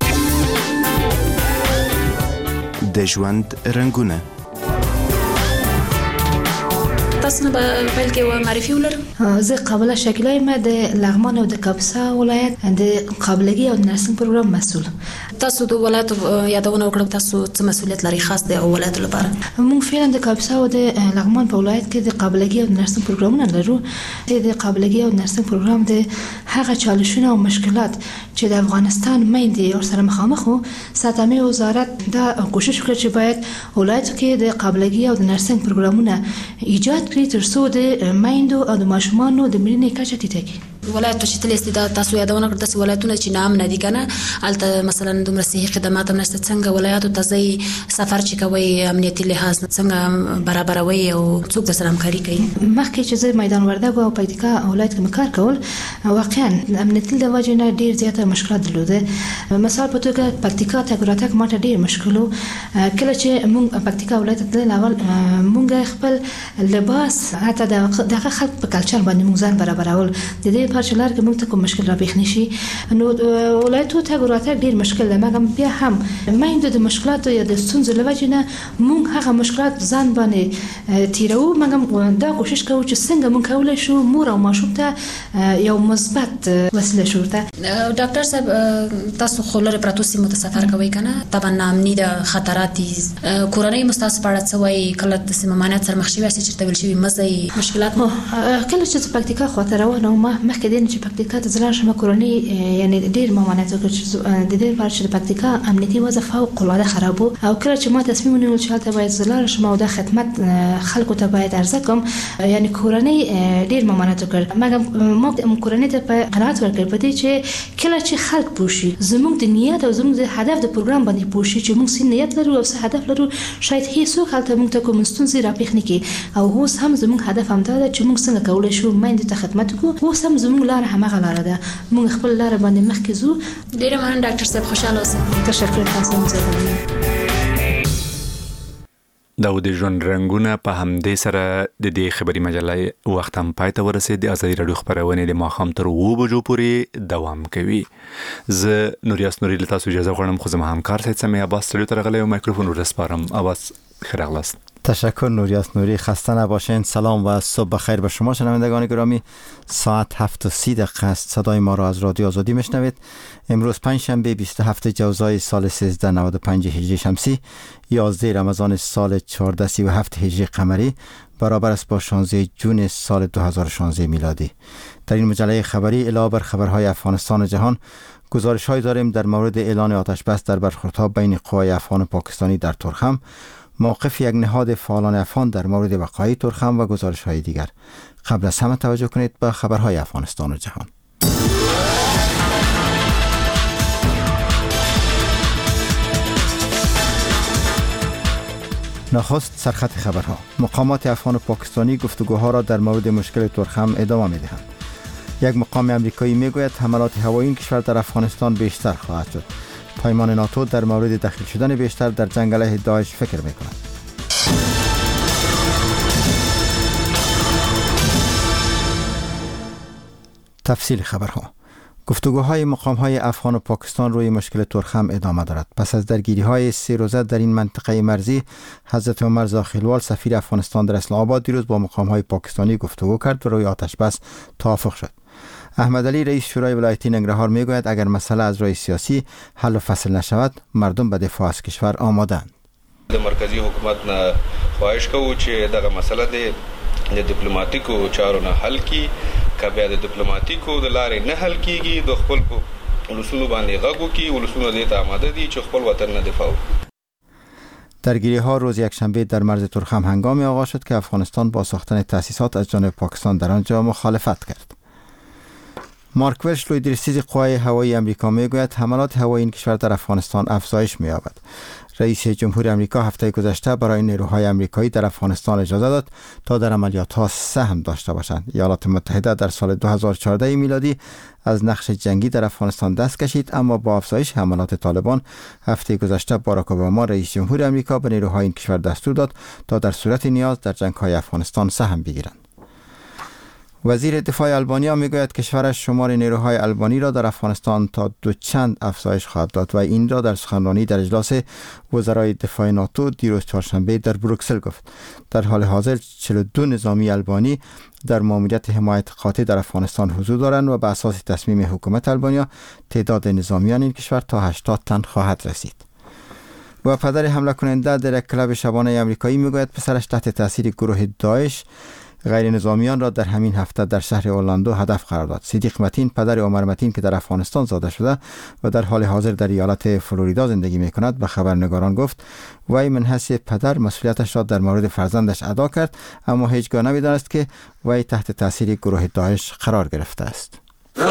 د ژوند رنګونه تاسو نه بل کې معرفي ولرم. زه قابله شکلای ما د لغمان او د کاپسا ولایت د قابلګي او نرسنګ پروګرام مسؤل. تاسو د ولایت یادونه وکړم، تاسو څه مسؤلیت لري خاص د ولایت لپاره؟ موږ فعلا د کاپسا او د لغمان په ولایت کې د قابلګي او نرسنګ پروګرامونه لرو. د قابلګي او نرسنګ پروګرام د هغه چالشونه او مشکلات چې د افغانستان میندې ور سره مخامخ وو، ساتمه وزارت دا کوشش وکړ چې باید ولایت کې د قابلګي او د نرسنګ پروګرامونه ایجاد کړي ترڅو د میندو او د ماشومانو د مړینې کچه ټیټه کړي. ولایت چې تل استعداد تاسو یادونه کړل، تاسو ولایتونه چې نام نه دي کنه، البته مثلا دومره صحي خدمات هم نشته. څنګه ولایتو ته ځي سفر چې کوي امنیتي لحاظ څنګه برابروي او څوک د سره همکاري کوي؟ مخکې چې زه میدان وردګ او پکتیکا ولایت کې کار کول، واقعا امنیتي د وجې نه ډیر زیاته مشکلات درلوده. مثال په توګه پکتیکا ته ګراتک ماته ډیر مشکلو. کله چې موږ پکتیکا ولایت ته لاول موږ خپل لباس حتی دغه خلک په کلچر باندې موږ ځان برابرول. د دې په چلار کې موږ ته کوم مشکل را بېخ نشي. نو ولایتو ته ګراتک ډیر مشکل ده، مګر بیا هم میندو د مشکلاتو یا د ستونزو له وجې نه موږ هغه مشکلات ځان باندې تیرو. مګر دا کوشش کوو چې څنګه موږ کولی شو مور او ماشوم ته یو مثبت وسیله شو. ډاکټر صاحب تاسو خو لري پراتو سیمو ته سفر کوي کنه، طبعا امني د خطرات کورنۍ مستاس پړه څوي کله د سیمانات سره مخ شي واسي چې تول شي مزه مشکلات کله چې پکتیکا خو ته روانه ما مخکې دین چې پکتیکا ته ځلار شمه کورنۍ یعنی ډیر مامانات وکړ چې د دې پر چې پکتیکا امنیتي وضع فوق العاده خراب او کله چې ما تصمیم ونیول چې هلته باید ځلار شمه او د خدمت خلکو ته باید ارزه کوم، یعنی کورنۍ ډیر مامانات وکړ. مګر ما کورنۍ ته په قناعت ورکړ په دې چې کله چې خلک پوښي زموږ د نیت او زموږ د هدف د پروګرام باندې پوښي چې موږ څه نیت لرو او څه هدف لرو، شاید هیڅوک هلته موږ ته کوم ستونزې را پېښ نه کړي. او اوس هم زموږ هدف همدا ده چې موږ څنګه کولی شو میندې ته خدمت وکړو. اوس هم زموږ لاره همغه لاره ده، موږ خپل لاره باندې مخکې ځو. ډیره مننه ډاکټر صاحب، خوشاله اوسئ. تشکر تاسو هم زه. د ژوند رنگونه په همدې سره د دې خبري مجله وخت هم پای ته ورسید. د ازادي رادیو خبرونه د ماښام تر 2 بجو پورې دوام کوي. زه نوریاس نوري له تاسو اجازه غواړم، خو زما همکار سید سمیع عباس استودیو ته راغلی او میکروفون ورسپارم. عباس خیر اغلاست. تشکر نوریاس نوری، خسته نباشین. سلام و صبح بخیر به شما شنوندگان گرامی. ساعت 7:30 است. صدای ما را از رادیو آزادی میشنوید. امروز پنجشنبه 27 جوزای سال 1395 هجری شمسی، 11 رمضان سال 1437 هجری قمری، برابر است با 16 جون سال 2016 میلادی. در این مجله خبری علاوه بر خبرهای افغانستان و جهان، گزارش‌هایی داریم در مورد اعلان آتش بس در برخوردها بین قوای افغان و پاکستانی در تورخم، موقف یک نهاد فعالان افغان در مورد وقایع تورخم و گزارش‌های دیگر. قبل از همه توجه کنید به خبرهای افغانستان و جهان. نخست سرخط خبرها. مقامات افغان و پاکستانی گفتگوها را در مورد مشکل تورخم ادامه می‌دهند. یک مقام آمریکایی میگوید حملات هوایی این کشور در افغانستان بیشتر خواهد شد. پیمان ناتو در مورد دخیل شدن بیشتر در جنگ علیه داعش فکر می‌کند. تفصیل خبرها. گفتگوهای مقام‌های افغان و پاکستان روی مشکل تورخم ادامه دارد. پس از درگیری‌های 3 روزه در این منطقه مرزی، حضرت عمر زاخیلوال سفیر افغانستان در اسلام آباد دیروز با مقام‌های پاکستانی گفتگو کرد و روی آتش بس توافق شد. احمد علی رئیس شورای ولایتی ننگرهار میگوید اگر مسئله از روی سیاسی حل و فصل نشود، مردم به دفاع از کشور آماده‌اند. د مرکزی حکومت نه خواهش کوو چې دغه مسله د دیپلوماټیکو چارو نه حل کی، کبه د دیپلوماټیکو د لارې نه حل کیږي، د خپل ولسونو باندې غږو کی، ولسونو دې ته آماده دي چې خپل وطن نه دفاع وکړي. درگیری‌ها روز یکشنبه در مرز تورخم هنگامی آغاز شد که افغانستان با ساختن تأسیسات از جانب پاکستان در آنجا مخالفت کرد. مارک ولش لوی درسیز قوای هوایی امریکا میگوید حملات هوایی این کشور در افغانستان افزایش می‌یابد. رئیس جمهور امریکا هفته گذشته برای نیروهای امریکایی در افغانستان اجازه داد تا در عملیات‌ها سهم داشته باشند. ایالات متحده در سال 2014 میلادی از نقش جنگی در افغانستان دست کشید، اما با افزایش حملات طالبان هفته گذشته باراک اوباما رئیس جمهور امریکا به نیروهای این کشور دستور داد تا در صورت نیاز در جنگ‌های افغانستان سهم بگیرند. وزیر دفاع آلبانیا میگوید کشورش شمار نیروهای آلبانی را در افغانستان تا 2 چند افزایش خواهد داد و این را در سخنرانی در اجلاس وزرای دفاع ناتو دیروز چهارشنبه در بروکسل گفت. در حال حاضر 42 نظامی آلبانی در ماموریت حمایت قاطع در افغانستان حضور دارند و به اساس تصمیم حکومت آلبانیا تعداد نظامیان این کشور تا 80 تن خواهد رسید. و پدر حمله کننده در یک کلاب شبانه آمریکایی میگوید پسرش تحت تاثیر گروه داعش غیر نظامیان را در همین هفته در شهر اورلاندو هدف قرار داد. صدیق متین پدر عمر متین که در افغانستان زاده شده و در حال حاضر در ایالت فلوریدا زندگی می کند به خبرنگاران گفت وی من حیث پدر مسئولیتش را در مورد فرزندش ادا کرد، اما هیچگاه نمی‌دانست که وی تحت تاثیر گروه داعش قرار گرفته است.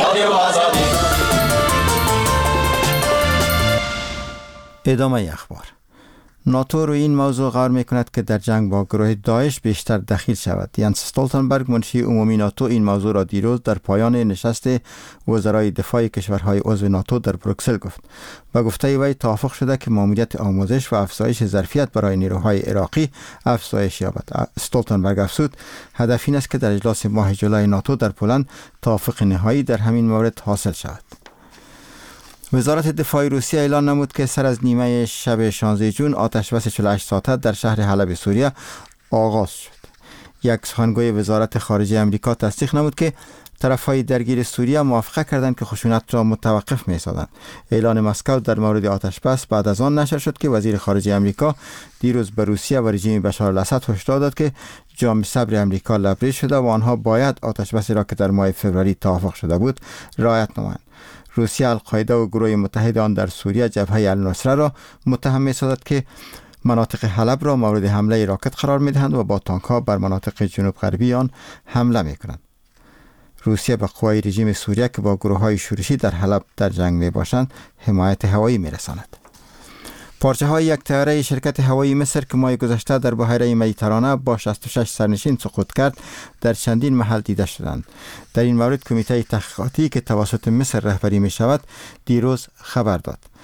ادامه اخبار. ناتو روی این موضوع غور می‌کند که در جنگ با گروه داعش بیشتر دخیل شود. ینس استولتنبرگ منشی عمومی ناتو این موضوع را دیروز در پایان نشست وزرای دفاع کشورهای عضو ناتو در بروکسل گفت. با گفته وی توافق شده که ماموریت آموزش و افزایش ظرفیت برای نیروهای عراقی افزایش یابد. استولتنبرگ افزود هدف این است که در اجلاس ماه جولای ناتو در پولند توافق نهایی در همین مورد حاصل شود. وزارت دفاع روسیه اعلان نمود که سر از نیمه شب 16 جون آتش بس 48 ساعته در شهر حلب سوریه آغاز شد. یک سخنگوی وزارت خارجه آمریکا تصدیق نمود که طرفهای درگیر سوریه موافقه کردند که خشونت را متوقف می‌سازند. اعلان مسکو در مورد آتش بس بعد از آن نشر شد که وزیر خارجه آمریکا دیروز به روسیه و رژیم بشار الاسد هشدار داد که جام صبر آمریکا لبریز شده و آنها باید آتش بسی را که در ماه فوریه توافق شده بود رعایت نمایند. روسیه القاعده و گروه متحد آن در سوریه جبهه النصره را متهم می‌سازد که مناطق حلب را مورد حمله راکت قرار می‌دهند و با تانک‌ها بر مناطق جنوب غربی آن حمله می‌کنند. روسیه به قوای رژیم سوریه که با گروه‌های شورشی در حلب در جنگ می‌باشند حمایت هوایی می‌رساند. پارچه‌های یک طیاره شرکت هوایی مصر که ماه گذشته در بحیره مدیترانه با 66 سرنشین سقوط کرد در چندین محل دیده شدند. در این مورد کمیته تحقیقاتی که توسط مصر رهبری می شود دیروز خبر داد.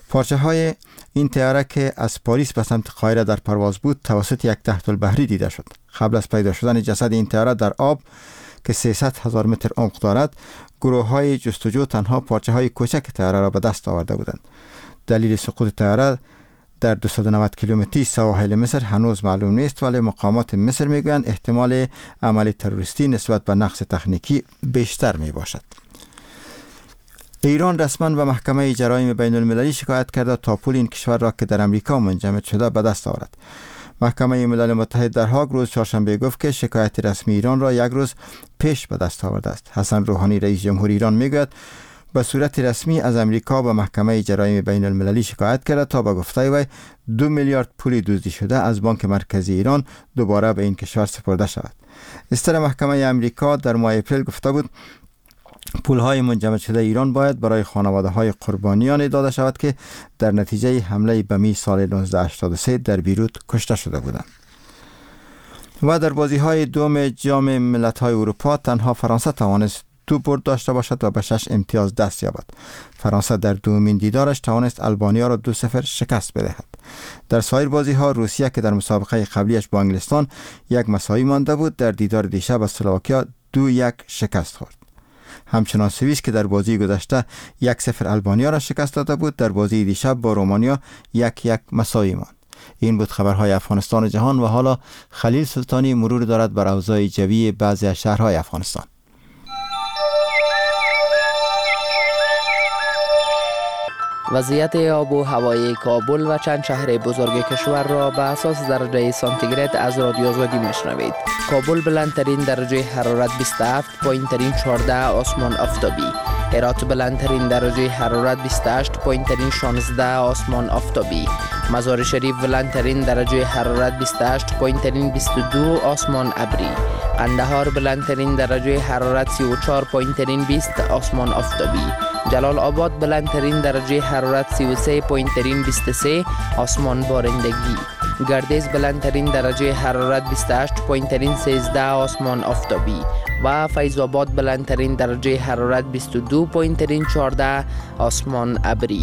پارچه های این طیاره که از پاریس به سمت قاهره در پرواز بود توسط یک تحت البحری دیده شد. قبل از پیدا شدن جسد این طیاره در آب که 300,000 متر عمق دارد، گروه های جستجو تنها پارچه های کوچک طیاره را به دست آورده بودند. دلیل سقوط طیاره در 290 کیلومتری سواحل مصر هنوز معلوم نیست، ولی مقامات مصر میگویند احتمال عمل تروریستی نسبت به نقص تکنیکی بیشتر می باشد. ایران رسما به محکمه جرایم بین المللی شکایت کرده تا پول این کشور را که در امریکا منجمد شده به دست آورد. محکمه ملل متحد در هاگ روز چهارشنبه گفت که شکایت رسمی ایران را یک روز پیش به دست آورده است. حسن روحانی رئیس جمهور ایران میگوید به صورت رسمی از امریکا به محکمه جرایم بین المللی شکایت کرده تا به گفته وی 2 میلیارد پول دزدی شده از بانک مرکزی ایران دوباره به این کشور سپرده شود. استر محکمه امریکا در ماه اپریل گفته بود پولهای منجمد شده ایران باید برای خانواده های قربانیان داده شود که در نتیجه حمله بمی سال 1983 در بیروت کشته شده بودند. و در بازی های دوم جام ملت های اروپا تنها فرانسه توانست 2 برد داشته باشد و به 6 امتیاز دست یابد. فرانسه در دومین دیدارش توانست البانیا را 2-0 شکست بدهد. در سایر بازی ها روسیه که در مسابقه قبلیش با انگلستان یک مساوی مانده بود در دیدار دیشب از اسلواکیا 2-1 شکست خورد. همچنان سوئیس که در بازی گذشته 1-0 البانیا را شکست داده بود در بازی دیشب با رومانیا 1-1 مساوی ماند. این بود خبرهای افغانستان و جهان و حالا خلیل سلطانی مرور دارد بر اوضاع جوی بعضی از شهرهای افغانستان. وضعیت آب و هوای کابل و چند شهر بزرگ کشور را به اساس درجه سانتیگراد از رادیو آزادی میشنوید. کابل بلندترین درجه حرارت 27، پایینترین 14 آسمان آفتابی. هرات بلندترین درجه حرارت 28، پایینترین 16 آسمان آفتابی. مزار شریف بلندترین درجه حرارت 28، پایینترین 22 آسمان ابری. قندهار بلندترین درجه حرارت 34، پایینترین 20 آسمان آفتابی. جلال آباد بلندترین درجه حرارت 33، پایینترین 23 آسمان بارندگی. گردیز بلندترین درجه حرارت 28، پایینترین 13 آسمان آفتابی و فیض آباد بلندترین درجه حرارت 22، پایینترین 14 آسمان ابری.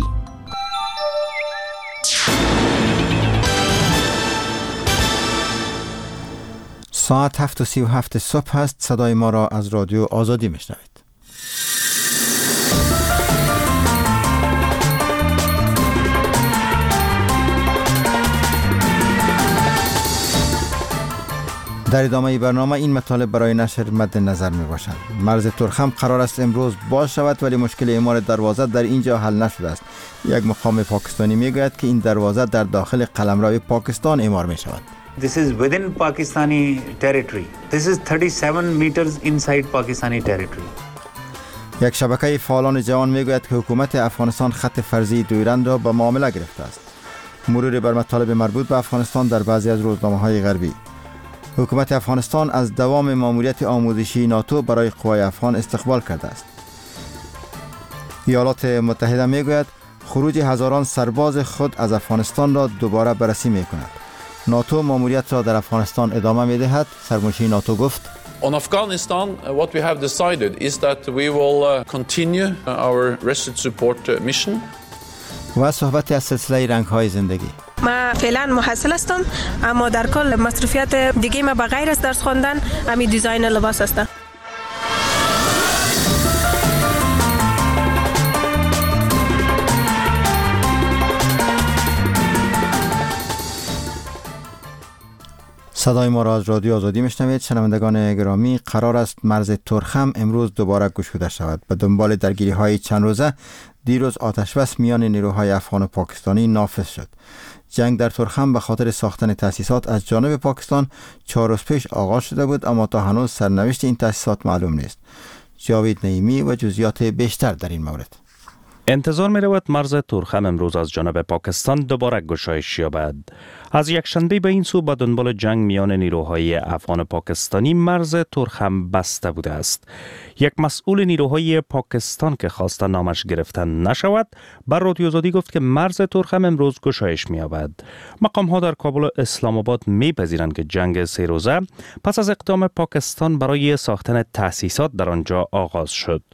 ساعت 7:37 صبح است. صدای ما را از رادیو آزادی میشنوید. در ادامه برنامه این مطالب برای نشر مد نظر می باشند. مرز ترخم قرار است امروز باز شود ولی مشکل اعمار دروازه در اینجا حل نشده است. یک مقام پاکستانی می گوید که این دروازه در داخل قلمرو پاکستان اعمار می شود. This is within Pakistani territory. This is 37 meters inside Pakistani territory. یک شبکه فعالان جوان می گوید که حکومت افغانستان خط فرضی دویرند را به معامله گرفته است. مرور بر مطالب مربوط به افغانستان در بعضی از روزنامه‌های غربی. حکومت افغانستان از دوام ماموریت آموزشی ناتو برای قوای افغان استقبال کرده است. ایالات متحده میگوید خروج هزاران سرباز خود از افغانستان را دوباره بررسی میکند. ناتو ماموریت را در افغانستان ادامه میدهد. سرمنشی ناتو گفت On Afghanistan, what we have decided is that we will continue our research support mission. و صحبت از سلسله رنگ‌های زندگی. ما فعلا محصل هستم اما در کل مصروفیت دیگه ما بغیر از درس خواندن همین دیزاین لباس هستم. صدای ما را از رادیو آزادی میشنوید. شنوندگان گرامی، قرار است مرز ترخم امروز دوباره گشوده شود. به دنبال درگیری‌های چند روزه دیروز آتشبس میان نیروهای افغان و پاکستانی نافذ شد. جنگ در ترخم به خاطر ساختن تأسیسات از جانب پاکستان 4 روز پیش آغاز شده بود اما تا هنوز سرنوشت این تأسیسات معلوم نیست. جاوید نعیمی و جزئیات بیشتر در این مورد. انتظار می رود مرز ترخم امروز از جانب پاکستان دوباره گشایش یابد. از یکشنبه به این سو با دنبال جنگ میان نیروهای افغان و پاکستانی مرز ترخم بسته بوده است. یک مسئول نیروهای پاکستان که خواسته نامش گرفته نشود بر رادیو آزادی گفت که مرز ترخم امروز گشایش می یابد. مقام ها در کابل و اسلام آباد می پذیرند که جنگ 3 روزه پس از اقدام پاکستان برای ساختن تأسیسات در آنجا آغاز شد.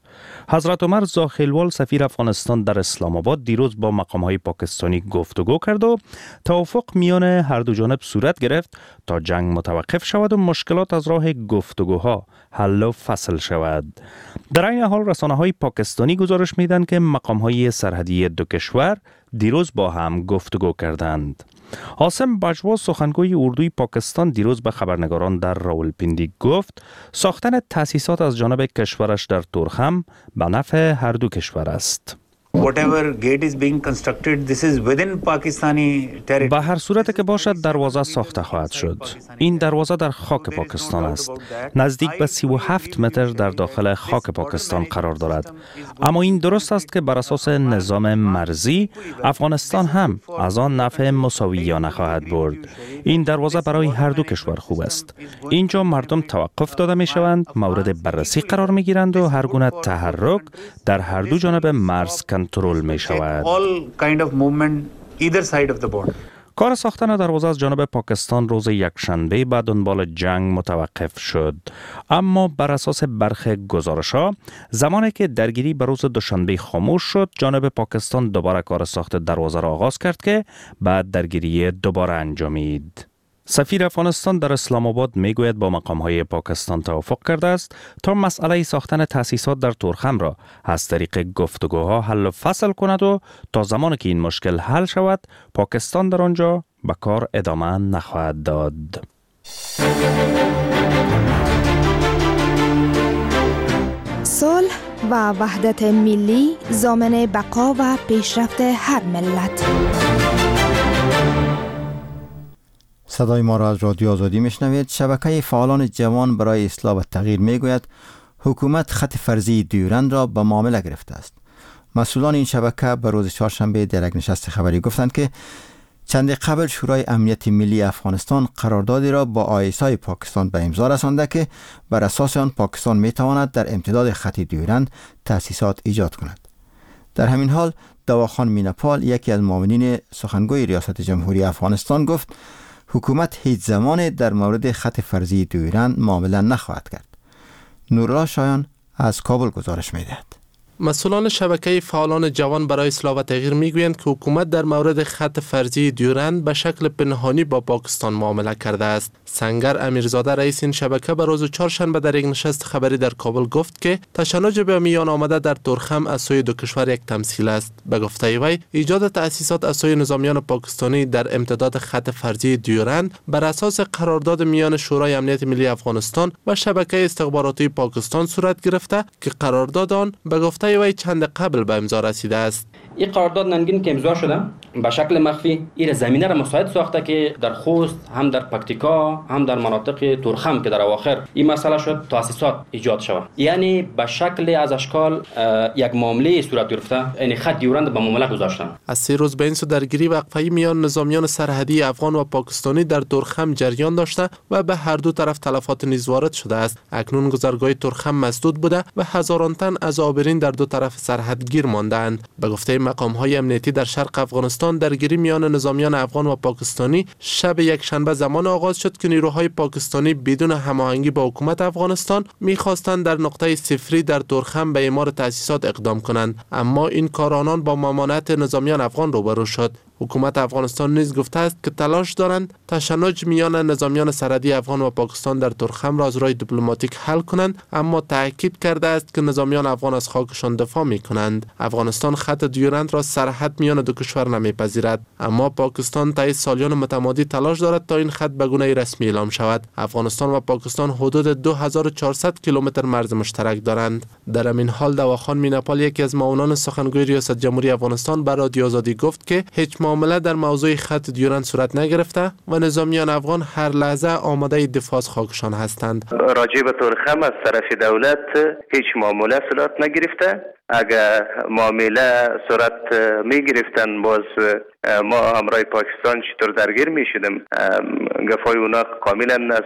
حضرت عمر زاخیلوال سفیر افغانستان در اسلام آباد دیروز با مقام‌های پاکستانی گفتگو کرد و توافق میان هر دو جانب صورت گرفت تا جنگ متوقف شود و مشکلات از راه گفتگوها حل و فصل شود. در این حال رسانه‌های پاکستانی گزارش میدن که مقام‌های سرحدی دو کشور دیروز با هم گفتگو کردند. عاصم بجوا سخنگوی اردوی پاکستان دیروز به خبرنگاران در راولپیندی گفت ساختن تأسیسات از جانب کشورش در تورخم به نفع هر دو کشور است. Whatever gate is being constructed, this is within Pakistani territory. به هر صورت که باشد دروازه ساخته خواهد شد. این دروازه در خاک پاکستان است. نزدیک به 37 متر در داخل خاک پاکستان قرار دارد. اما این درست است که بر اساس نظام مرزی افغانستان هم از آن نفع مساویانه خواهد برد. این دروازه برای هر دو کشور خوب است. اینجا مردم توقف داده می شوند، مورد بررسی قرار می گیرند و هر گونه تحرک در هر دو جانب مرز کنترل می شود. کار ساختن دروازه از جانب پاکستان روز یکشنبه به دنبال جنگ متوقف شد. اما بر اساس برخی گزارش‌ها زمانی که درگیری به روز دوشنبه خاموش شد، جانب پاکستان دوباره کار ساخت دروازه را آغاز کرد که بعد درگیری دوباره انجامید. سفیر افغانستان در اسلام آباد میگوید با مقام‌های پاکستان توافق کرده است تا مسئله ساختن تأسیسات در تورخم را از طریق گفتگوها حل و فصل کند و تا زمانی که این مشکل حل شود پاکستان در آنجا به کار ادامه نخواهد داد. صلح و وحدت ملی ضامن بقا و پیشرفت هر ملت. صدای ما را از رادیو آزادی میشنوید. شبکه فعالان جوان برای اصلاح و تغییر میگوید حکومت خط فرضی دیورند را به معامله گرفته است. مسئولان این شبکه به روز چهارشنبه در یک نشست خبری گفتند که چند قبل شورای امنیت ملی افغانستان قراردادی را با آیسای پاکستان به امضا رسانده که بر اساس آن پاکستان میتواند در امتداد خط دیورند تأسیسات ایجاد کند. در همین حال دواخان مینپال، یکی از معاونین سخنگوی ریاست جمهوری افغانستان، گفت حکومت هیچ زمان در مورد خط فرضی دیورند معامله نخواهد کرد. نورالله شایان از کابل گزارش می‌دهد. مسئولان شبکه فعالان جوان برای اصلاح و تغییر میگویند که حکومت در مورد خط فرضی دیورند به شکل پنهانی با پاکستان معامله کرده است. سنگر امیرزاده رئیس این شبکه به روز چهارشنبه در یک نشست خبری در کابل گفت که تشنج به میان آمده در تورخم از سوی دو کشور یک تمثیل است. به گفته وی ایجاد تأسیسات از سوی نظامیان پاکستانی در امتداد خط فرضی دیورند بر اساس قرارداد میان شورای امنیت ملی افغانستان و شبکه استخباراتی پاکستان صورت گرفته که قرارداد آن به گفته وی چند قبل به امضا رسیده است. این قرارداد ننگین که امضا شده به شکل مخفی این زمینه را مساعد ساخته که در خوست، هم در پکتیکا، هم در مناطق تورخم که در اواخر این مسئله شد تأسیسات ایجاد شود. یعنی به شکل از اشکال یک معامله صورت گرفته، یعنی خط دیورند به معامله گذاشتن. از 3 روز به این سو درگیری وقفه‌ای میان نظامیان سرحدی افغان و پاکستانی در تورخم جریان داشته و به هر دو طرف تلفات نیز وارد شده است. اکنون گذرگاه تورخم مسدود بوده و هزاران تن از عابرین در دو طرف سرحد گیر ماندند. به گفته مقام‌های امنیتی در شرق افغانستان درگیری میان نظامیان افغان و پاکستانی شب یک شنبه زمان آغاز شد که نیروهای پاکستانی بدون هماهنگی با حکومت افغانستان می‌خواستند در نقطه صفری در تورخم به اعمار تأسیسات اقدام کنند، اما این کار آنان با ممانعت نظامیان افغان روبرو شد. حکومت افغانستان نیز گفته است که تلاش دارند تشنج میان نظامیان سرحدی افغان و پاکستان در تورخم را از راه دیپلماتیک حل کنند، اما تاکید کرده است که نظامیان افغان از خاکشان دفاع می‌کنند. افغانستان خط دیورند را سرحد میان دو کشور نمی‌پذیرد، اما پاکستان طی سالیان متمادی تلاش دارد تا این خط به گونه رسمی اعلام شود. افغانستان و پاکستان حدود 2400 کیلومتر مرز مشترک دارند. در همین حال دواخان مینپال، یکی از معاونان سخنگوی ریاست جمهوری افغانستان، به رادیو آزادی گفت که هیچ معامله در موضوع خط دیورند صورت نگرفته و نظامیان افغان هر لحظه آماده دفاع از خاکشان هستند. راجع به تورخم از طرف دولت هیچ معامله صورت نگرفته. اگر معامله صورت می گرفتن باز ما همراه پاکستان چطور درگیر می شدیم. گفای اونا کاملا از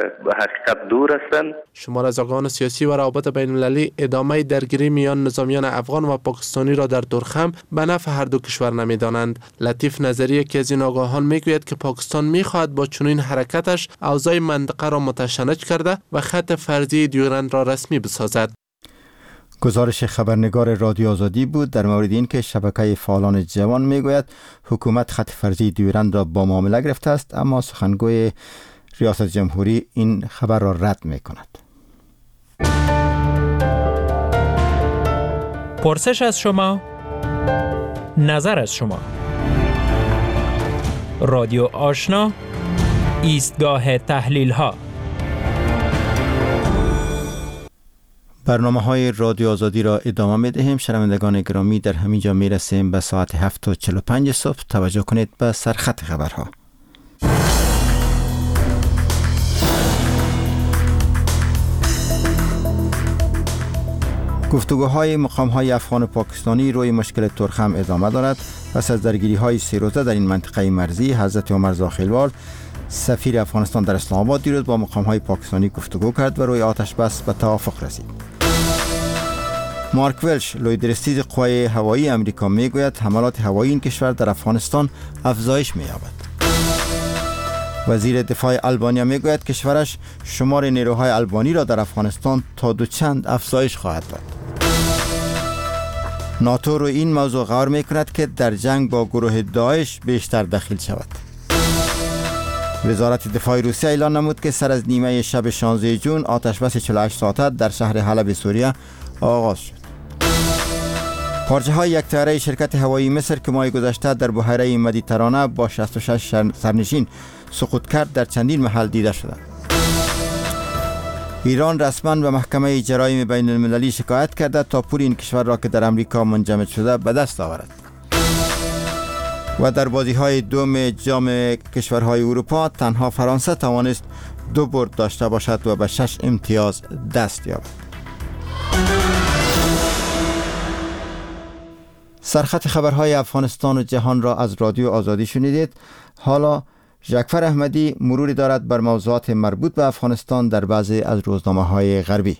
حقیقت دور هستند. شمار از آگاهان سیاسی و روابط بین المللی ادامه درگیری میان نظامیان افغان و پاکستانی را در تورخم به نفع هر دو کشور نمیدانند. لطیف نظری که از این آگاهان میگوید که پاکستان میخواهد با چنین حرکتش اوضاع منطقه را متشنج کرده و خط فرضی دیورند را رسمی بسازد. گزارش خبرنگار رادیو آزادی بود در مورد این که شبکه فعالان جوان میگوید حکومت خط فرضی دیورند را با معامله گرفته است، اما سخنگوی ریاست جمهوری این خبر را رد میکند. پرسش از شما، نظر از شما. رادیو آشنا، ایستگاه تحلیل ها. برنامه‌های رادیو آزادی را ادامه می‌دهیم. شنوندگان گرامی، در همین جا می‌رسیم به ساعت 7:45 صبح. توجه کنید به سرخط خبرها. گفتگوهای مقام‌های افغان و پاکستانی روی مشکل ترخم ادامه دارد. پس از درگیری‌های 3 روزه در این منطقه مرزی، حضرت عمر زاخیلوار سفیر افغانستان در اسلام آباد دیروز با مقام‌های پاکستانی گفتگو کرد و روی آتش بس به توافق رسید. مارک ولش، لوی درستیز قوای هوایی امریکا میگوید حملات هوایی این کشور در افغانستان افزایش می‌یابد. وزیر دفاع آلبانیا میگوید کشورش شمار نیروهای آلبانی را در افغانستان تا دوچند افزایش خواهد داد. ناتو رو این موضوع غور میکند که در جنگ با گروه داعش بیشتر دخیل شود. وزارت دفاع روسیه اعلان نمود که سر از نیمه شب 16 جون آتش بس 48 ساعته در شهر حلب سوریه آغاز شد. پارچه های یک طیاره شرکت هوایی مصر که ماه گذشته در بحیره مدیترانه با 66 سرنشین سقوط کرد در چندین محل دیده شده. ایران رسما به محکمه جرایم بین المللی شکایت کرده تا پول این کشور را که در امریکا منجمد شده به دست آورد. و در بازی های دوم جام کشورهای اروپا تنها فرانسه توانست 2 برد داشته باشد و به 6 امتیاز دست یابد. سرخط خبرهای افغانستان و جهان را از رادیو آزادی شنیدید. حالا جعفر احمدی مروری دارد بر موضوعات مربوط به افغانستان در بعضی از روزنامه‌های غربی.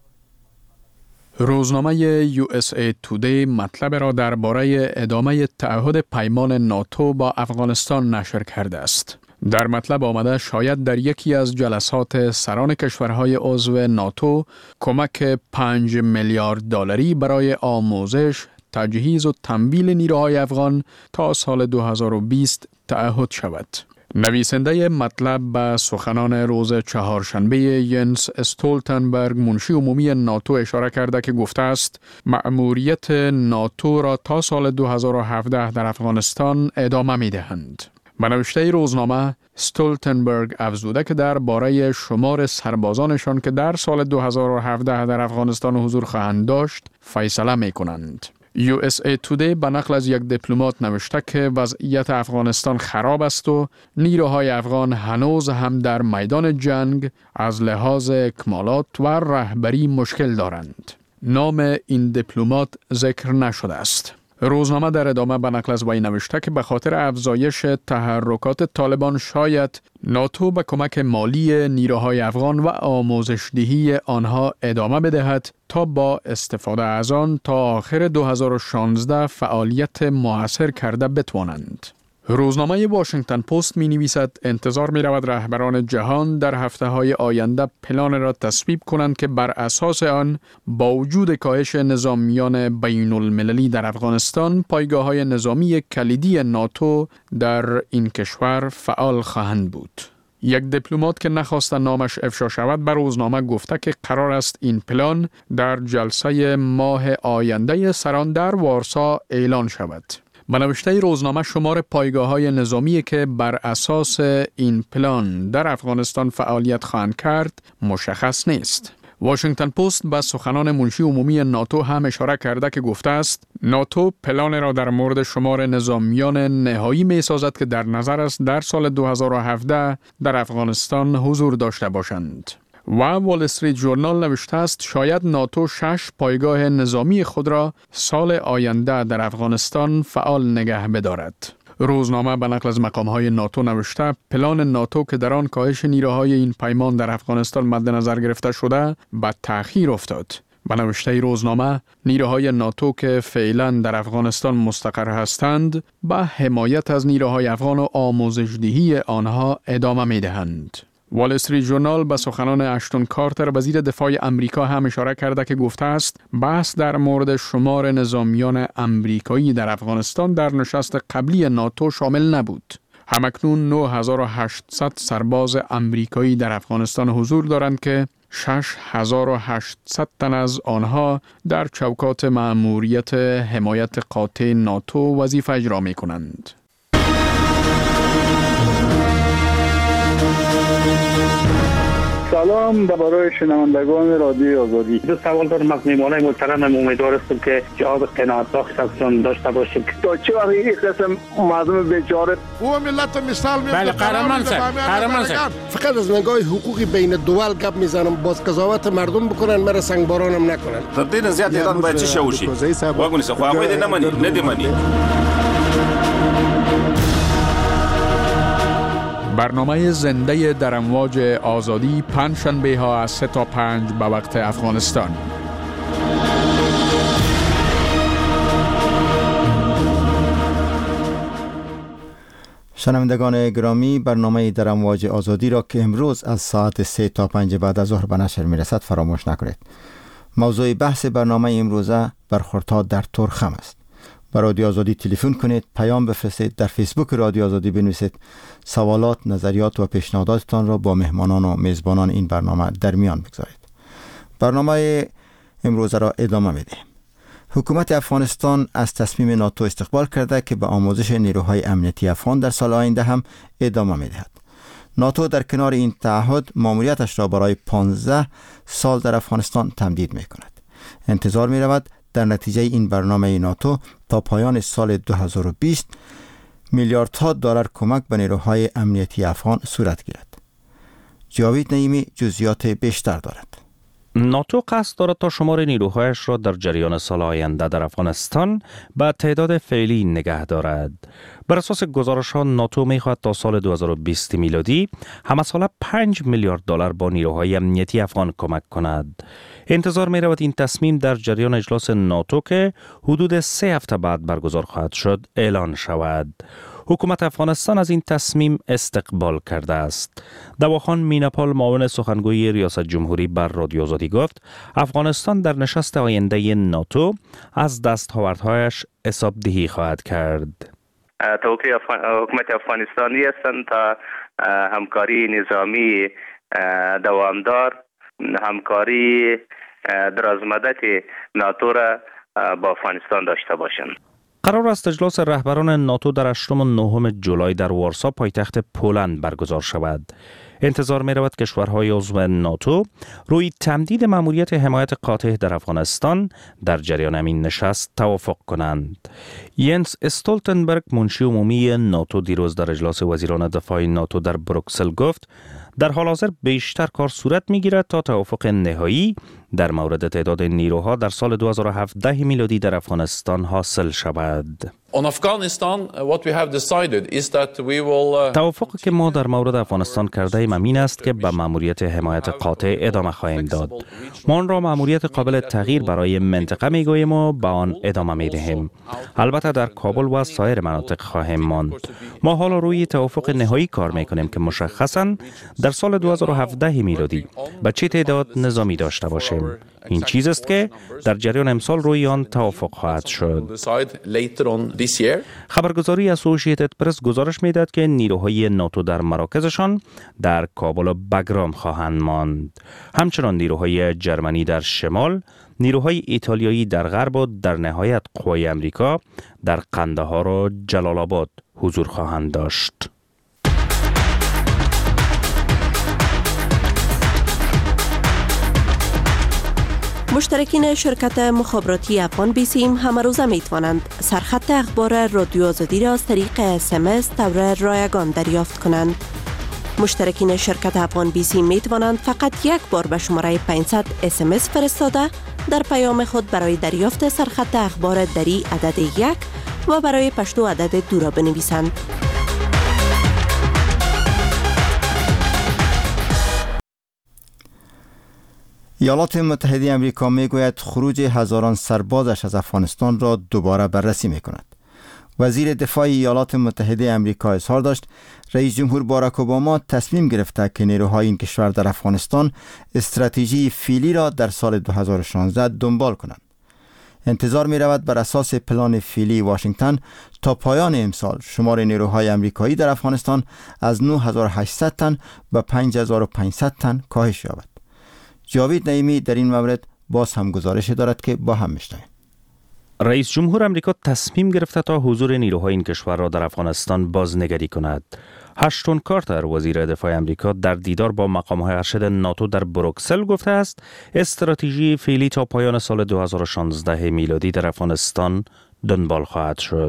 روزنامه USA Today مطلب را درباره ادامه تعهد پیمان ناتو با افغانستان نشر کرده است. در مطلب آمده شاید در یکی از جلسات سران کشورهای عضو ناتو کمک 5 میلیارد دلاری برای آموزش، تجهیز و تمویل نیروهای افغان تا سال 2020 تعهد شود. نویسنده مطلب به سخنان روز چهارشنبه ینس استولتنبرگ منشی عمومی ناتو اشاره کرده که گفته است مأموریت ناتو را تا سال 2017 در افغانستان ادامه می دهند. به نوشته روزنامه استولتنبرگ افزوده که درباره شمار سربازانشان که در سال 2017 در افغانستان حضور خواهند داشت فیصله می کنند. USA Today به نقل از یک دیپلمات نوشته که وضعیت افغانستان خراب است و نیروهای افغان هنوز هم در میدان جنگ از لحاظ اکمالات و رهبری مشکل دارند. نام این دیپلمات ذکر نشده است. روزنامه در ادامه به نقل از وی نوشته که به خاطر افزایش تحرکات طالبان شاید ناتو به کمک مالی نیروهای افغان و آموزش‌دهی آنها ادامه بدهد تا با استفاده از آن تا آخر 2016 فعالیت موثر کرده بتوانند. روزنامه واشنگتن پست می نویسد انتظار می رود رهبران جهان در هفته های آینده پلان را تصویب کنند که بر اساس آن با وجود کاهش نظامیان بین المللی در افغانستان پایگاه های نظامی کلیدی ناتو در این کشور فعال خواهند بود. یک دیپلمات که نخواست نامش افشا شود به روزنامه گفته که قرار است این پلان در جلسه ماه آینده سران در وارسا اعلان شود. به نوشته روزنامه شمار پایگاه‌های نظامی که بر اساس این پلان در افغانستان فعالیت خواهند کرد مشخص نیست. واشنگتن پست به سخنان منشی عمومی ناتو هم اشاره کرده که گفته است ناتو پلان را در مورد شمار نظامیان نهایی می سازد که در نظر است در سال 2017 در افغانستان حضور داشته باشند. و وال استریت ژورنال نوشته است شاید ناتو 6 پایگاه نظامی خود را سال آینده در افغانستان فعال نگه بدارد. روزنامه به نقل از مقام‌های ناتو نوشته پلان ناتو که در آن کاهش نیروهای این پیمان در افغانستان مد نظر گرفته شده به تأخیر افتاد. به نوشته روزنامه نیروهای ناتو که فعلا در افغانستان مستقر هستند به حمایت از نیروهای افغان و آموزش‌دهی آنها ادامه می‌دهند. وال استریت ژورنال به سخنان اشتون کارتر وزیر دفاع امریکا هم اشاره کرده که گفته است بحث در مورد شمار نظامیان امریکایی در افغانستان در نشست قبلی ناتو شامل نبود. همکنون 9800 سرباز امریکایی در افغانستان حضور دارند که 6800 تن از آنها در چوکات مأموریت حمایت قاطع ناتو وظیفه اجرا می کنند. سلام برای شنوندگان رادیو آزادی. دو سوال دارم از میهمانای محترم، امیدوار هستم که جواب قناعت بخشتون داشته باشید. تا چه وقت این قسم مردم بیچاره او ملت مثال میاد. بله قهرمان صاحب فقط از نگاه حقوقی بین دول گپ میزنم، باز قضاوت مردم بکنن، مرا سنگبارانم نکنن. تا دین زیاد ایران باید چی شوشی؟ واگونی سه خو امید نمانی. برنامه زنده در امواج آزادی پنجشنبه ها از 3 تا 5 به وقت افغانستان. شنوندگان گرامی، برنامه در امواج آزادی را که امروز از ساعت 3 تا 5 بعد از ظهر به نشر میرسد فراموش نکنید. موضوع بحث برنامه امروزه برخوردها در تورخم است. به رادیو آزادی تلفن کنید، پیام بفرستید، در فیسبوک رادیو آزادی بنویسید، سوالات، نظریات و پیشنهاداتتان را با مهمانان و میزبانان این برنامه در میان بگذارید. برنامه امروز را ادامه میدهیم. حکومت افغانستان از تصمیم ناتو استقبال کرده که به آموزش نیروهای امنیتی افغان در سال آینده هم ادامه میدهد. ناتو در کنار این تعهد ماموریتش را برای 15 سال در افغانستان تمدید میکند. انتظار میرود در نتیجه این برنامه ناتو تا پایان سال 2020 میلیاردها دلار کمک به نیروهای امنیتی افغان صورت گیرد. جاوید نعیمی جزئیات بیشتر دارد. ناتو قصد دارد تا شمار نیروهایش را در جریان سال آینده در افغانستان به تعداد فعلی نگه دارد. بر اساس گزارش‌ها ناتو می‌خواهد تا سال 2020 میلادی همساله 5 میلیارد دلار با نیروهای امنیتی افغان کمک کند. انتظار می‌رود این تصمیم در جریان اجلاس ناتو که حدود 3 هفته بعد برگزار خواهد شد اعلان شود. حکومت افغانستان از این تصمیم استقبال کرده است. دواخان میناپال معاون سخنگوی ریاست جمهوری بر رادیو آزادی گفت افغانستان در نشست آینده ناتو از دستاوردهایش حسابدهی خواهد کرد. توقع حکومت افغانستانی هستند تا همکاری نظامی دوامدار، همکاری درازمدت ناتو را با افغانستان داشته باشند. قرار است اجلاس رهبران ناتو در 8 و 9 جولای در وارسا پایتخت پولند برگزار شود. انتظار می رود کشورهای عضو ناتو روی تمدید مأموریت حمایت قاطع در افغانستان در جریان همین نشست توافق کنند. ینس استولتنبرگ منشی عمومی ناتو دیروز در اجلاس وزیران دفاع ناتو در بروکسل گفت در حال حاضر بیشتر کار صورت می گیرد تا توافق نهایی در مورد تعداد نیروها در سال 2017 میلادی در افغانستان حاصل شود. توافقی که ما در مورد افغانستان کرده ایم این است که به مأموریت حمایت قاطع ادامه خواهیم داد. ما آن را مأموریت قابل تغییر برای منطقه میگوییم و به آن ادامه میدهیم. البته در کابل و سایر مناطق خواهیم ماند. ما حالا روی توافق نهایی کار میکنیم که مشخصاً در سال 2017 میلادی به چه تعداد نظامی داشته باشیم. این چیز است که در جریان امسال روی آن توافق خواهد شد. خبرگزاری اسوسییتد پرس گزارش میدهد که نیروهای ناتو در مراکزشان در کابل و بگرام خواهند ماند. همچنان نیروهای جرمنی در شمال، نیروهای ایتالیایی در غرب و در نهایت قوای امریکا در قندهار و جلال آباد حضور خواهند داشت. مشترکین شرکت مخابراتی افغان بیسیم همه روزه می توانند سرخط اخبار رادیو آزادی را از طریق SMS طور رایگان دریافت کنند. مشترکین شرکت افغان بیسیم می توانند فقط یک بار به شماره 500 SMS فرستاده در پیام خود برای دریافت سرخط اخبار دری عدد 1 و برای پشتو عدد 2 را بنویسند. ایالات متحده آمریکا میگوید خروج هزاران سربازش از افغانستان را دوباره بررسی میکند. وزیر دفاع ایالات متحده آمریکا اظهار داشت رئیس جمهور باراک اوباما تصمیم گرفته که نیروهای این کشور در افغانستان استراتژی فعلی را در سال 2016 دنبال کنند. انتظار می رود بر اساس پلان فعلی واشنگتن تا پایان امسال شمار نیروهای آمریکایی در افغانستان از 9800 تن به 5500 تن کاهش یابد. جاوید نعیمی در این مورد باز هم گزارش دارد که با هم میشنویم. رئیس جمهور آمریکا تصمیم گرفته تا حضور نیروهای این کشور را در افغانستان بازنگری کند. هاشتون کارتر وزیر دفاع آمریکا در دیدار با مقام‌های ارشد ناتو در بروکسل گفته است استراتژی فعلی تا پایان سال 2016 میلادی در افغانستان دنبال خواهد شد.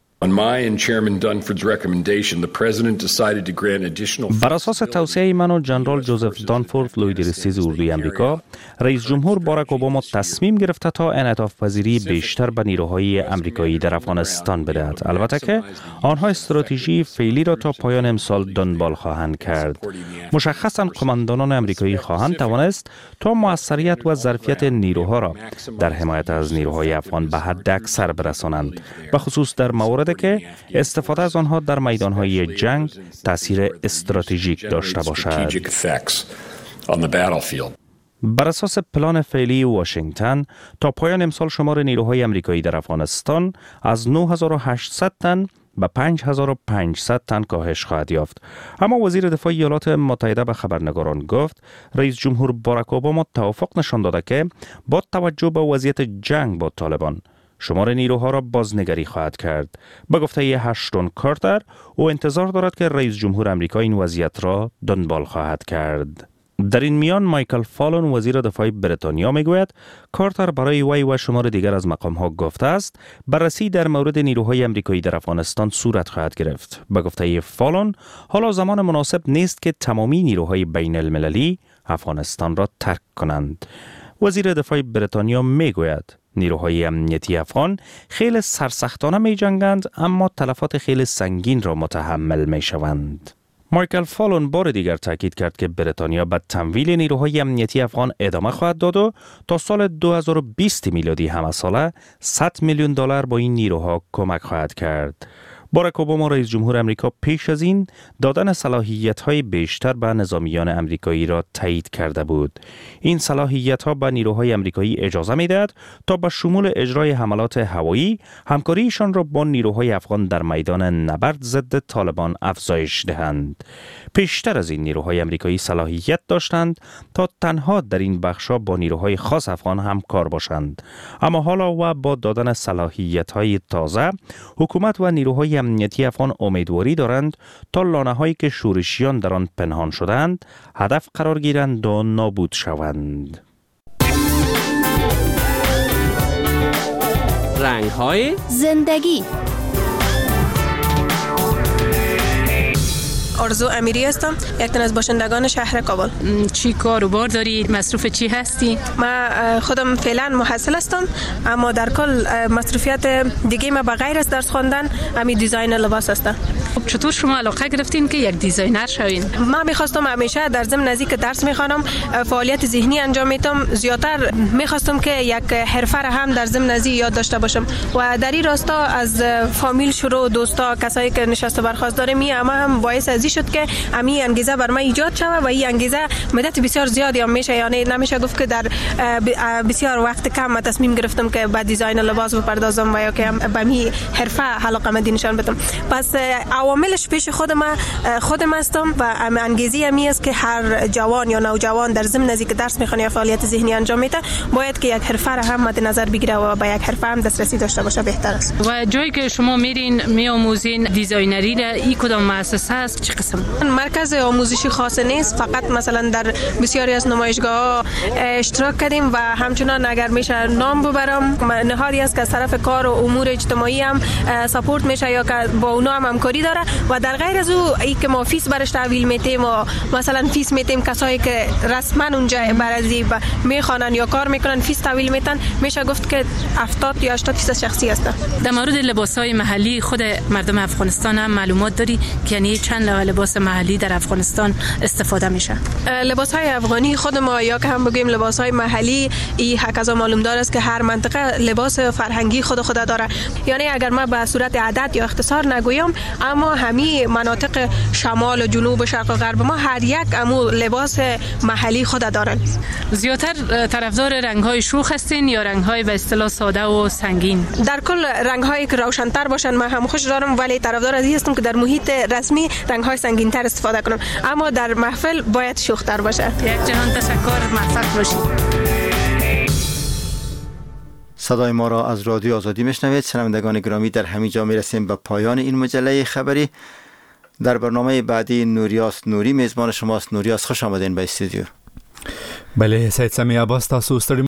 بر اساس توصیه من و جنرال جوزف دانفورد لوی رئیس اردوی آمریکا، رئیس جمهور باراک اوباما تصمیم گرفته تا انعطاف پذیری بیشتر به نیروهای آمریکایی در افغانستان بدهد. البته که آنها استراتژی فعلی را تا پایان امسال دنبال خواهند کرد. مشخصاً قماندانان آمریکایی خواهند توانست تا موثریت و ظرفیت نیروها را در حمایت از نیروهای افغان به حد اکثر برسانند، به خصوص در مورد که استفاده از آنها در میدانهای جنگ تأثیر استراتژیک داشته باشد. بر اساس پلان فعلی واشنگتن تا پایان امسال شمار نیروهای آمریکایی در افغانستان از 9800 تن به 5500 تن کاهش خواهد یافت. اما وزیر دفاع ایالات متحده به خبرنگاران گفت رئیس جمهور باراک اوباما توافق نشان داده که با توجه به وضعیت جنگ با طالبان شمار نیروها را بازنگری خواهد کرد. به گفته هاشتون کارتر، او انتظار دارد که رئیس جمهور آمریکا این وضعیت را دنبال خواهد کرد. در این میان مایکل فالون وزیر دفاع بریتانیا میگوید کارتر برای وی و شمار دیگر از مقام‌ها گفته است بررسی در مورد نیروهای آمریکایی در افغانستان صورت خواهد گرفت. به گفته فالون، حالا زمان مناسب نیست که تمامی نیروهای بین المللی افغانستان را ترک کنند. وزیر دفاع بریتانیا میگوید نیروهای امنیتی افغان خیلی سرسختانه می جنگند اما تلفات خیلی سنگین را متحمل می شوند. مایکل فالون بار دیگر تاکید کرد که بریتانیا به تمویل نیروهای امنیتی افغان ادامه خواهد داد و تا سال 2020 میلادی همه ساله $100 میلیون با این نیروها کمک خواهد کرد. باراک اوباما رئیس جمهور آمریکا پیش از این دادن صلاحیت‌های بیشتر به نظامیان آمریکایی را تایید کرده بود. این صلاحیت‌ها به نیروهای آمریکایی اجازه می‌دهد تا به شمول اجرای حملات هوایی همکاریشان را با نیروهای افغان در میدان نبرد ضد طالبان افزایش دهند. پیشتر از این نیروهای آمریکایی صلاحیت داشتند تا تنها در این بخش‌ها با نیروهای خاص افغان همکار باشند. اما حالا و با دادن صلاحیت‌های تازه، حکومت و نیروهای امنیتی افغان امیدواری دارند تا لانه‌هایی که شورشیان در آن پنهان شدند هدف قرار گیرند و نابود شوند. رنگ‌های زندگی. آرزو امیری هستم، یک تن از باشندگان شهر کابل. چی کار و بار داری؟ مصروف چی هستی؟ من خودم فعلا محصل هستم، اما در کل مصروفیت دیگه ما بغیر از درس خواندن همین دیزاین لباس هستم. خب چطور شما علاقه گرفتین که یک دیزاینر شوین؟ من می‌خواستم همیشه در ضمن نزدیک درس می‌خوانم، فعالیت ذهنی انجام میدم، زیاتر می‌خواستم که یک حرفه را هم در ضمن نزدیک یاد داشته باشم و در این راستا از فامیل شروع دوستا کسایی که نشسته برخواست داره اما هم باعث از شد که امی انگیزه بر من ایجاد شود و این انگیزه مدت بسیار زیادی هم میشه، یعنی نمیشه گفت که در بسیار وقت کم تصمیم گرفتم که به دیزاین لباس بپردازم و یا که به می حرفه علاقه مندی نشان بدم. پس عواملش پیش خودم هستم و انگیزه امی است که هر جوان یا نوجوان در ضمن نزدیک درس میخونه یا فعالیت ذهنی انجام میده باید که یک حرفه را هم مد نظر بگیره و به یک حرفه هم دسترسی داشته باشه بهتر است. و جایی که شما میرین میآموزین دیزاینری را این کدام مؤسسه است؟ چه قسم؟ مرکز آموزشی خاص نیست، فقط مثلا در بسیاری از نمایشگاه‌ها اشتراک کردیم و همچنان اگر میشه نام ببرم نهادی است که از طرف کار و امور اجتماعی هم ساپورت میشه یا که با اونا هم همکاری داره و در غیر از او ای که ما فیس برش تحویل میتیم و مثلا فیس میتیم کسایی که رسما اونجا برازی میخوانن یا کار میکنن فیس تحویل میتن، میشه گفت که 70 یا 80% شخصی هستن. در مورد لباس‌های محلی خود مردم افغانستان هم معلومات داری که یعنی چند لباس محلی در افغانستان استفاده میشه؟ لباس های افغانی خود ما یا که هم بگیم لباس های محلی، این حکازا معلوم دار است که هر منطقه لباس فرهنگی خود داره. یعنی اگر ما به صورت عدد یا اختصار نگویم، اما همه مناطق شمال و جنوب و شرق و غرب ما هر یک امو لباس محلی خود دارن. زیادتر طرفدار رنگ‌های شوخ هستین یا رنگ‌های به اصطلاح ساده و سنگین؟ در کل رنگ‌هایی که روشن‌تر باشن من هم خوش دارم، ولی طرفدار از این هستم که در محیط رسمی رنگ‌های سنگین‌تر استفاده کنم، اما در محفل باید شوخ‌تر باشه. یک جهان تشکر، موفق باشید. صدای ما را از رادیو آزادی میشنوید. شنوندگان گرامی، در همین جا میرسیم به پایان این مجله خبری. در برنامه بعدی نوریاس نوری میزبان شماست. نوریاس، خوش آمدین به استودیو. بله، سید سمی عباس، تاسو ستړي